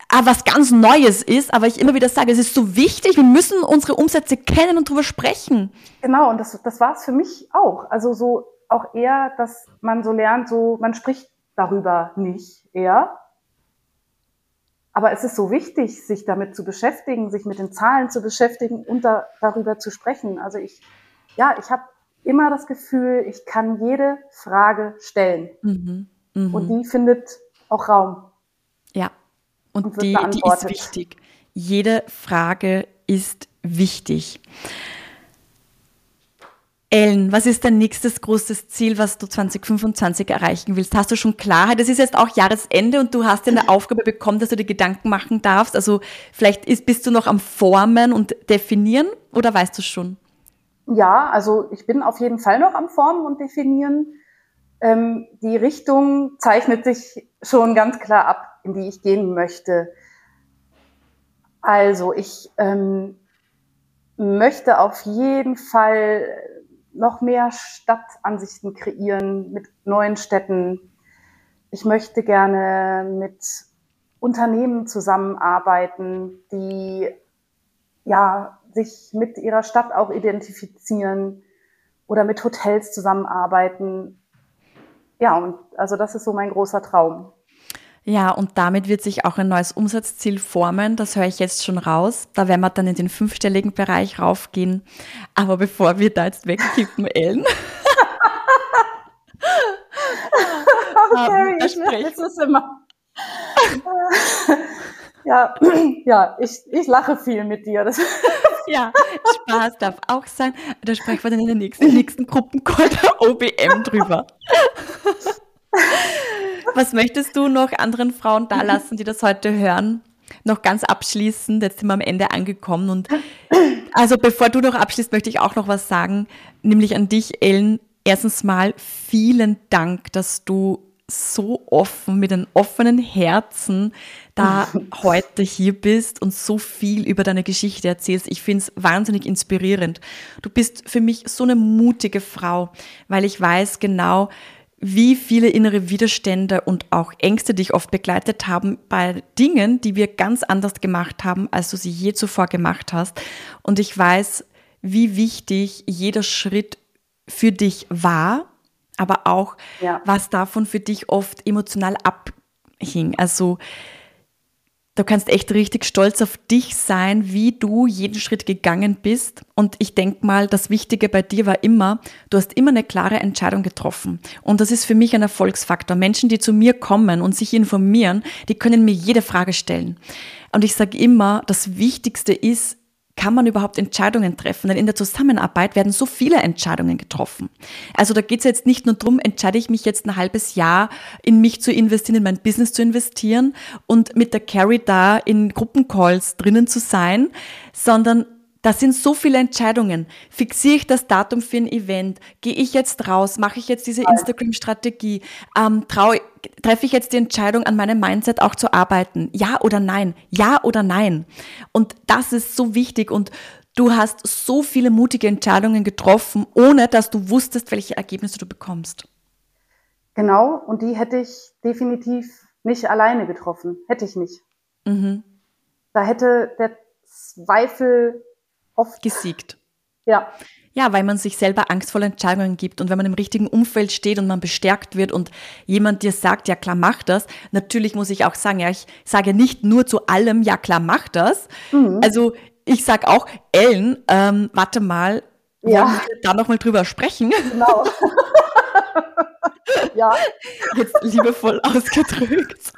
äh, was ganz Neues ist, aber ich immer wieder sage, es ist so wichtig, wir müssen unsere Umsätze kennen und drüber sprechen. Genau, und das, das war es für mich auch. Also so auch eher, dass man so lernt, so man spricht darüber nicht eher. Aber es ist so wichtig, sich damit zu beschäftigen, sich mit den Zahlen zu beschäftigen und da, darüber zu sprechen. Also ich, ja, ich habe immer das Gefühl, ich kann jede Frage stellen. Mhm. Mhm. Und die findet auch Raum. Ja, und, und wird die, die ist beantwortet. wichtig. Jede Frage ist wichtig. Ellen, was ist dein nächstes großes Ziel, was du zwanzig fünfundzwanzig erreichen willst? Hast du schon Klarheit? Es ist jetzt auch Jahresende und du hast ja eine Aufgabe bekommen, dass du dir Gedanken machen darfst. Also vielleicht ist, bist du noch am Formen und Definieren oder weißt du schon? Ja, also ich bin auf jeden Fall noch am Formen und Definieren. Ähm, die Richtung zeichnet sich schon ganz klar ab, in die ich gehen möchte. Also ich ähm, möchte auf jeden Fall noch mehr Stadtansichten kreieren mit neuen Städten. Ich möchte gerne mit Unternehmen zusammenarbeiten, die ja sich mit ihrer Stadt auch identifizieren oder mit Hotels zusammenarbeiten. Ja, und also das ist so mein großer Traum. Ja, und damit wird sich auch ein neues Umsatzziel formen. Das höre ich jetzt schon raus. Da werden wir dann in den fünfstelligen Bereich raufgehen. Aber bevor wir da jetzt wegkippen, Ellen. Okay, ich weiß es immer. Ja, ja, ich, ich lache viel mit dir. Das ja, Spaß darf auch sein. Da sprechen wir dann in der nächsten, nächsten Gruppencall der O B M drüber. Was möchtest du noch anderen Frauen da lassen, die das heute hören? Noch ganz abschließend, jetzt sind wir am Ende angekommen. Und also bevor du noch abschließt, möchte ich auch noch was sagen, nämlich an dich, Ellen. Erstens mal vielen Dank, dass du so offen, mit einem offenen Herzen da heute hier bist und so viel über deine Geschichte erzählst. Ich finde es wahnsinnig inspirierend. Du bist für mich so eine mutige Frau, weil ich weiß genau, wie viele innere Widerstände und auch Ängste dich oft begleitet haben bei Dingen, die wir ganz anders gemacht haben, als du sie je zuvor gemacht hast. Und ich weiß, wie wichtig jeder Schritt für dich war, aber auch, ja. was davon für dich oft emotional abhing. Also du kannst echt richtig stolz auf dich sein, wie du jeden Schritt gegangen bist. Und ich denke mal, das Wichtige bei dir war immer, du hast immer eine klare Entscheidung getroffen. Und das ist für mich ein Erfolgsfaktor. Menschen, die zu mir kommen und sich informieren, die können mir jede Frage stellen. Und ich sage immer, das Wichtigste ist, kann man überhaupt Entscheidungen treffen? Denn in der Zusammenarbeit werden so viele Entscheidungen getroffen. Also da geht es jetzt nicht nur darum, entscheide ich mich jetzt ein halbes Jahr in mich zu investieren, in mein Business zu investieren und mit der Carrie da in Gruppencalls drinnen zu sein, sondern das sind so viele Entscheidungen. Fixiere ich das Datum für ein Event? Gehe ich jetzt raus? Mache ich jetzt diese Instagram-Strategie? Ähm, traue, treffe ich jetzt die Entscheidung, an meinem Mindset auch zu arbeiten? Ja oder nein? Ja oder nein? Und das ist so wichtig und du hast so viele mutige Entscheidungen getroffen, ohne dass du wusstest, welche Ergebnisse du bekommst. Genau, und die hätte ich definitiv nicht alleine getroffen. Hätte ich nicht. Mhm. Da hätte der Zweifel oft gesiegt. Ja. Ja, weil man sich selber angstvolle Entscheidungen gibt und wenn man im richtigen Umfeld steht und man bestärkt wird und jemand dir sagt, ja klar, mach das. Natürlich muss ich auch sagen, ja, ich sage nicht nur zu allem, ja klar, mach das. Mhm. Also ich sage auch, Ellen, ähm, warte mal, ja. wollen wir da nochmal drüber sprechen? Genau. ja. Jetzt liebevoll ausgedrückt.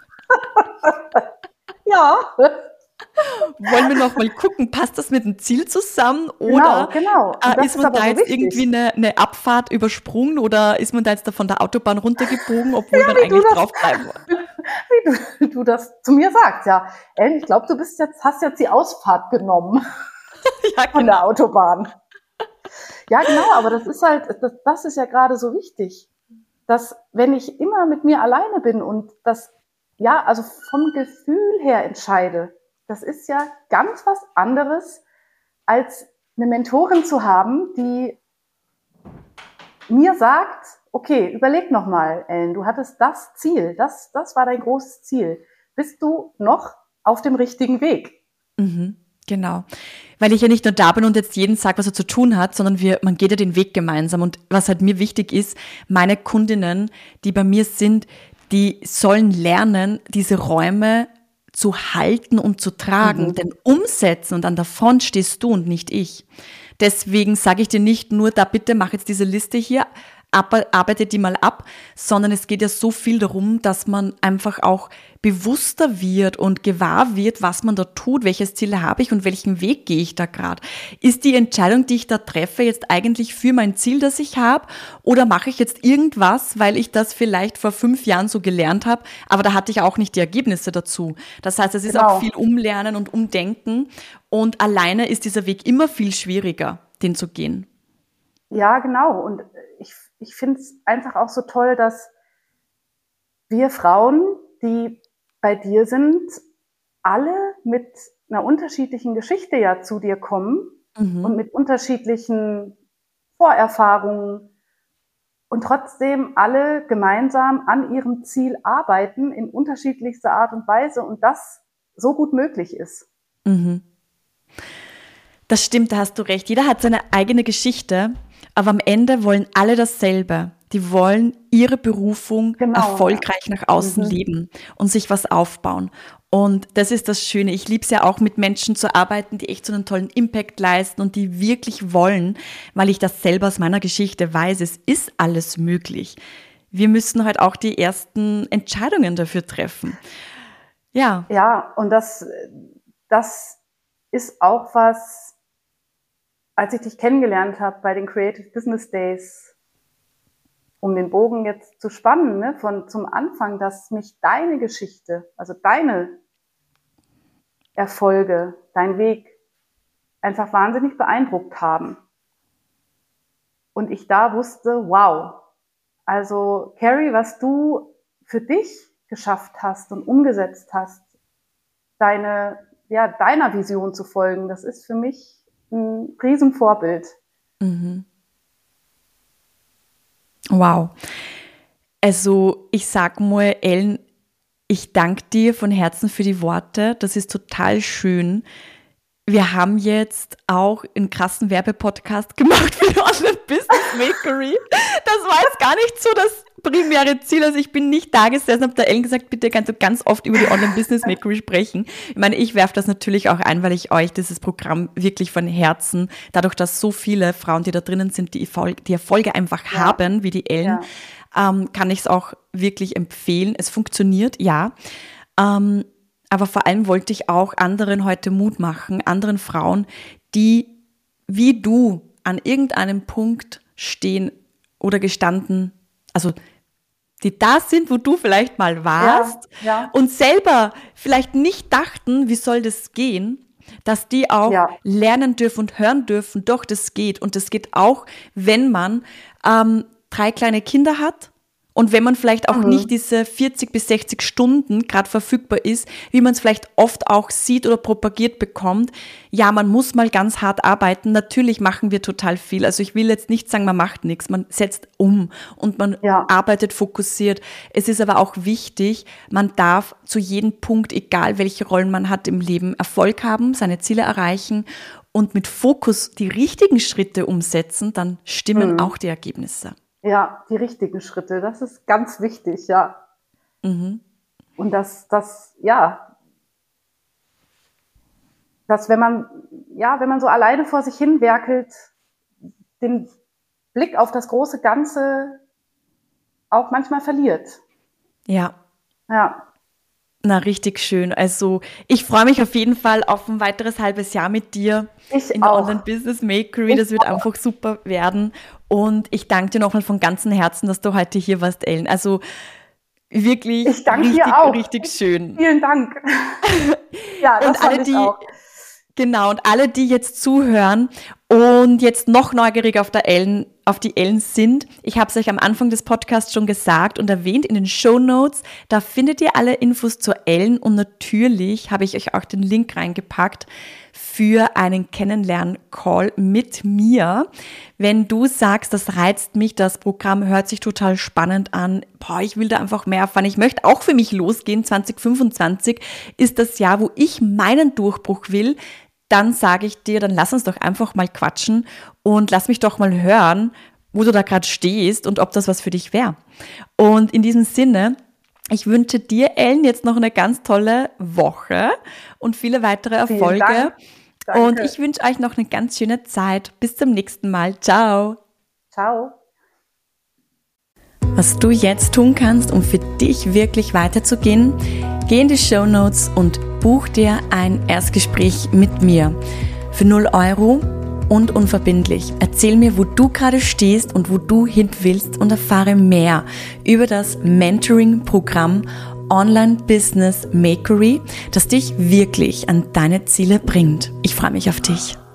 ja. Wollen wir noch mal gucken, passt das mit dem Ziel zusammen oder genau, genau. Äh, ist man ist da jetzt so irgendwie eine, eine Abfahrt übersprungen oder ist man da jetzt da von der Autobahn runtergebogen, obwohl ja, man eigentlich das, draufbleiben wollte? Wie du, du das zu mir sagst, ja. Ellen, ich glaube, du bist jetzt, hast jetzt die Ausfahrt genommen ja, genau. von der Autobahn. Ja, genau, aber das ist halt, das, das ist ja gerade so wichtig, dass wenn ich immer mit mir alleine bin und das, ja, also vom Gefühl her entscheide, das ist ja ganz was anderes, als eine Mentorin zu haben, die mir sagt, okay, überleg nochmal, Ellen, du hattest das Ziel, das, das war dein großes Ziel. Bist du noch auf dem richtigen Weg. Mhm, genau. Weil ich ja nicht nur da bin und jetzt jeden sage, was er zu tun hat, sondern wir, man geht ja den Weg gemeinsam. Und was halt mir wichtig ist, meine Kundinnen, die bei mir sind, die sollen lernen, diese Räume zu halten und zu tragen. Mhm. Denn umsetzen und an der Front stehst du und nicht ich. Deswegen sage ich dir nicht nur, da bitte mach jetzt diese Liste hier, arbeite die mal ab, sondern es geht ja so viel darum, dass man einfach auch bewusster wird und gewahr wird, was man da tut, welches Ziel habe ich und welchen Weg gehe ich da gerade. Ist die Entscheidung, die ich da treffe, jetzt eigentlich für mein Ziel, das ich habe, oder mache ich jetzt irgendwas, weil ich das vielleicht vor fünf Jahren so gelernt habe, aber da hatte ich auch nicht die Ergebnisse dazu. Das heißt, es ist genau. auch viel Umlernen und Umdenken und alleine ist dieser Weg immer viel schwieriger, den zu gehen. Ja, genau. Und ich, ich finde es einfach auch so toll, dass wir Frauen, die bei dir sind, alle mit einer unterschiedlichen Geschichte ja zu dir kommen mhm. und mit unterschiedlichen Vorerfahrungen und trotzdem alle gemeinsam an ihrem Ziel arbeiten in unterschiedlichster Art und Weise und das so gut möglich ist. Mhm. Das stimmt, da hast du recht. Jeder hat seine eigene Geschichte, aber am Ende wollen alle dasselbe. Die wollen ihre Berufung genau. erfolgreich nach außen mhm. leben und sich was aufbauen. Und das ist das Schöne. Ich liebe es ja auch, mit Menschen zu arbeiten, die echt so einen tollen Impact leisten und die wirklich wollen, weil ich das selber aus meiner Geschichte weiß. Es ist alles möglich. Wir müssen halt auch die ersten Entscheidungen dafür treffen. Ja. Ja, und das, das ist auch was, als ich dich kennengelernt habe bei den Creative Business Days, um den Bogen jetzt zu spannen, ne, von zum Anfang, dass mich deine Geschichte, also deine Erfolge, dein Weg einfach wahnsinnig beeindruckt haben. Und ich da wusste, wow, also Carrie, was du für dich geschafft hast und umgesetzt hast, deine, ja, deiner Vision zu folgen, das ist für mich ein Riesenvorbild. Mhm. Wow. Also ich sag mal, Ellen, ich danke dir von Herzen für die Worte. Das ist total schön. Wir haben jetzt auch einen krassen Werbepodcast gemacht für die Online-Business Makery. Das war jetzt gar nicht so das primäre Ziel. Also ich bin nicht da gesessen und habe der Ellen gesagt, bitte kannst du ganz oft über die Online-Business Makery sprechen. Ich meine, ich werfe das natürlich auch ein, weil ich euch dieses Programm wirklich von Herzen, dadurch, dass so viele Frauen, die da drinnen sind, die Erfolge, die Erfolge einfach ja. haben, wie die Ellen, ja. ähm, kann ich es auch wirklich empfehlen. Es funktioniert, ja. Ähm, Aber vor allem wollte ich auch anderen heute Mut machen, anderen Frauen, die wie du an irgendeinem Punkt stehen oder gestanden, also die da sind, wo du vielleicht mal warst ja, ja. und selber vielleicht nicht dachten, wie soll das gehen, dass die auch ja. lernen dürfen und hören dürfen, doch, das geht. Und das geht auch, wenn man ähm, drei kleine Kinder hat. Und wenn man vielleicht auch mhm. nicht diese vierzig bis sechzig Stunden gerade verfügbar ist, wie man es vielleicht oft auch sieht oder propagiert bekommt, ja, man muss mal ganz hart arbeiten. Natürlich machen wir total viel. Also ich will jetzt nicht sagen, man macht nichts, man setzt um und man ja. arbeitet fokussiert. Es ist aber auch wichtig, man darf zu jedem Punkt, egal welche Rollen man hat im Leben, Erfolg haben, seine Ziele erreichen und mit Fokus die richtigen Schritte umsetzen, dann stimmen mhm. auch die Ergebnisse. Ja, die richtigen Schritte, das ist ganz wichtig, ja. Mhm. Und das, das, ja, dass wenn man, ja, wenn man so alleine vor sich hin werkelt, den Blick auf das große Ganze auch manchmal verliert. Ja. Ja. Na, richtig schön. Also ich freue mich auf jeden Fall auf ein weiteres halbes Jahr mit dir ich in der auch. Online-Business Makery. Das wird auch. einfach super werden. Und ich danke dir nochmal von ganzem Herzen, dass du heute hier warst, Ellen. Also wirklich ich danke richtig, dir auch. richtig schön. Vielen Dank. Ja, das und alle, ich die auch. Genau, und alle, die jetzt zuhören und jetzt noch neugieriger auf, der Ellen, auf die Ellen sind, ich habe es euch am Anfang des Podcasts schon gesagt und erwähnt in den Shownotes, da findet ihr alle Infos zur Ellen und natürlich habe ich euch auch den Link reingepackt für einen Kennenlern-Call mit mir. Wenn du sagst, das reizt mich, das Programm hört sich total spannend an, boah, ich will da einfach mehr erfahren, ich möchte auch für mich losgehen, zwanzig fünfundzwanzig ist das Jahr, wo ich meinen Durchbruch will, dann sage ich dir, dann lass uns doch einfach mal quatschen und lass mich doch mal hören, wo du da gerade stehst und ob das was für dich wäre. Und in diesem Sinne, ich wünsche dir, Ellen, jetzt noch eine ganz tolle Woche und viele weitere Erfolge. Vielen Dank. Danke. Und ich wünsche euch noch eine ganz schöne Zeit. Bis zum nächsten Mal. Ciao. Ciao. Was du jetzt tun kannst, um für dich wirklich weiterzugehen, geh in die Shownotes und buch dir ein Erstgespräch mit mir für null Euro und unverbindlich. Erzähl mir, wo du gerade stehst und wo du hin willst und erfahre mehr über das Mentoring-Programm Online Business Makery, das dich wirklich an deine Ziele bringt. Ich freue mich auf dich.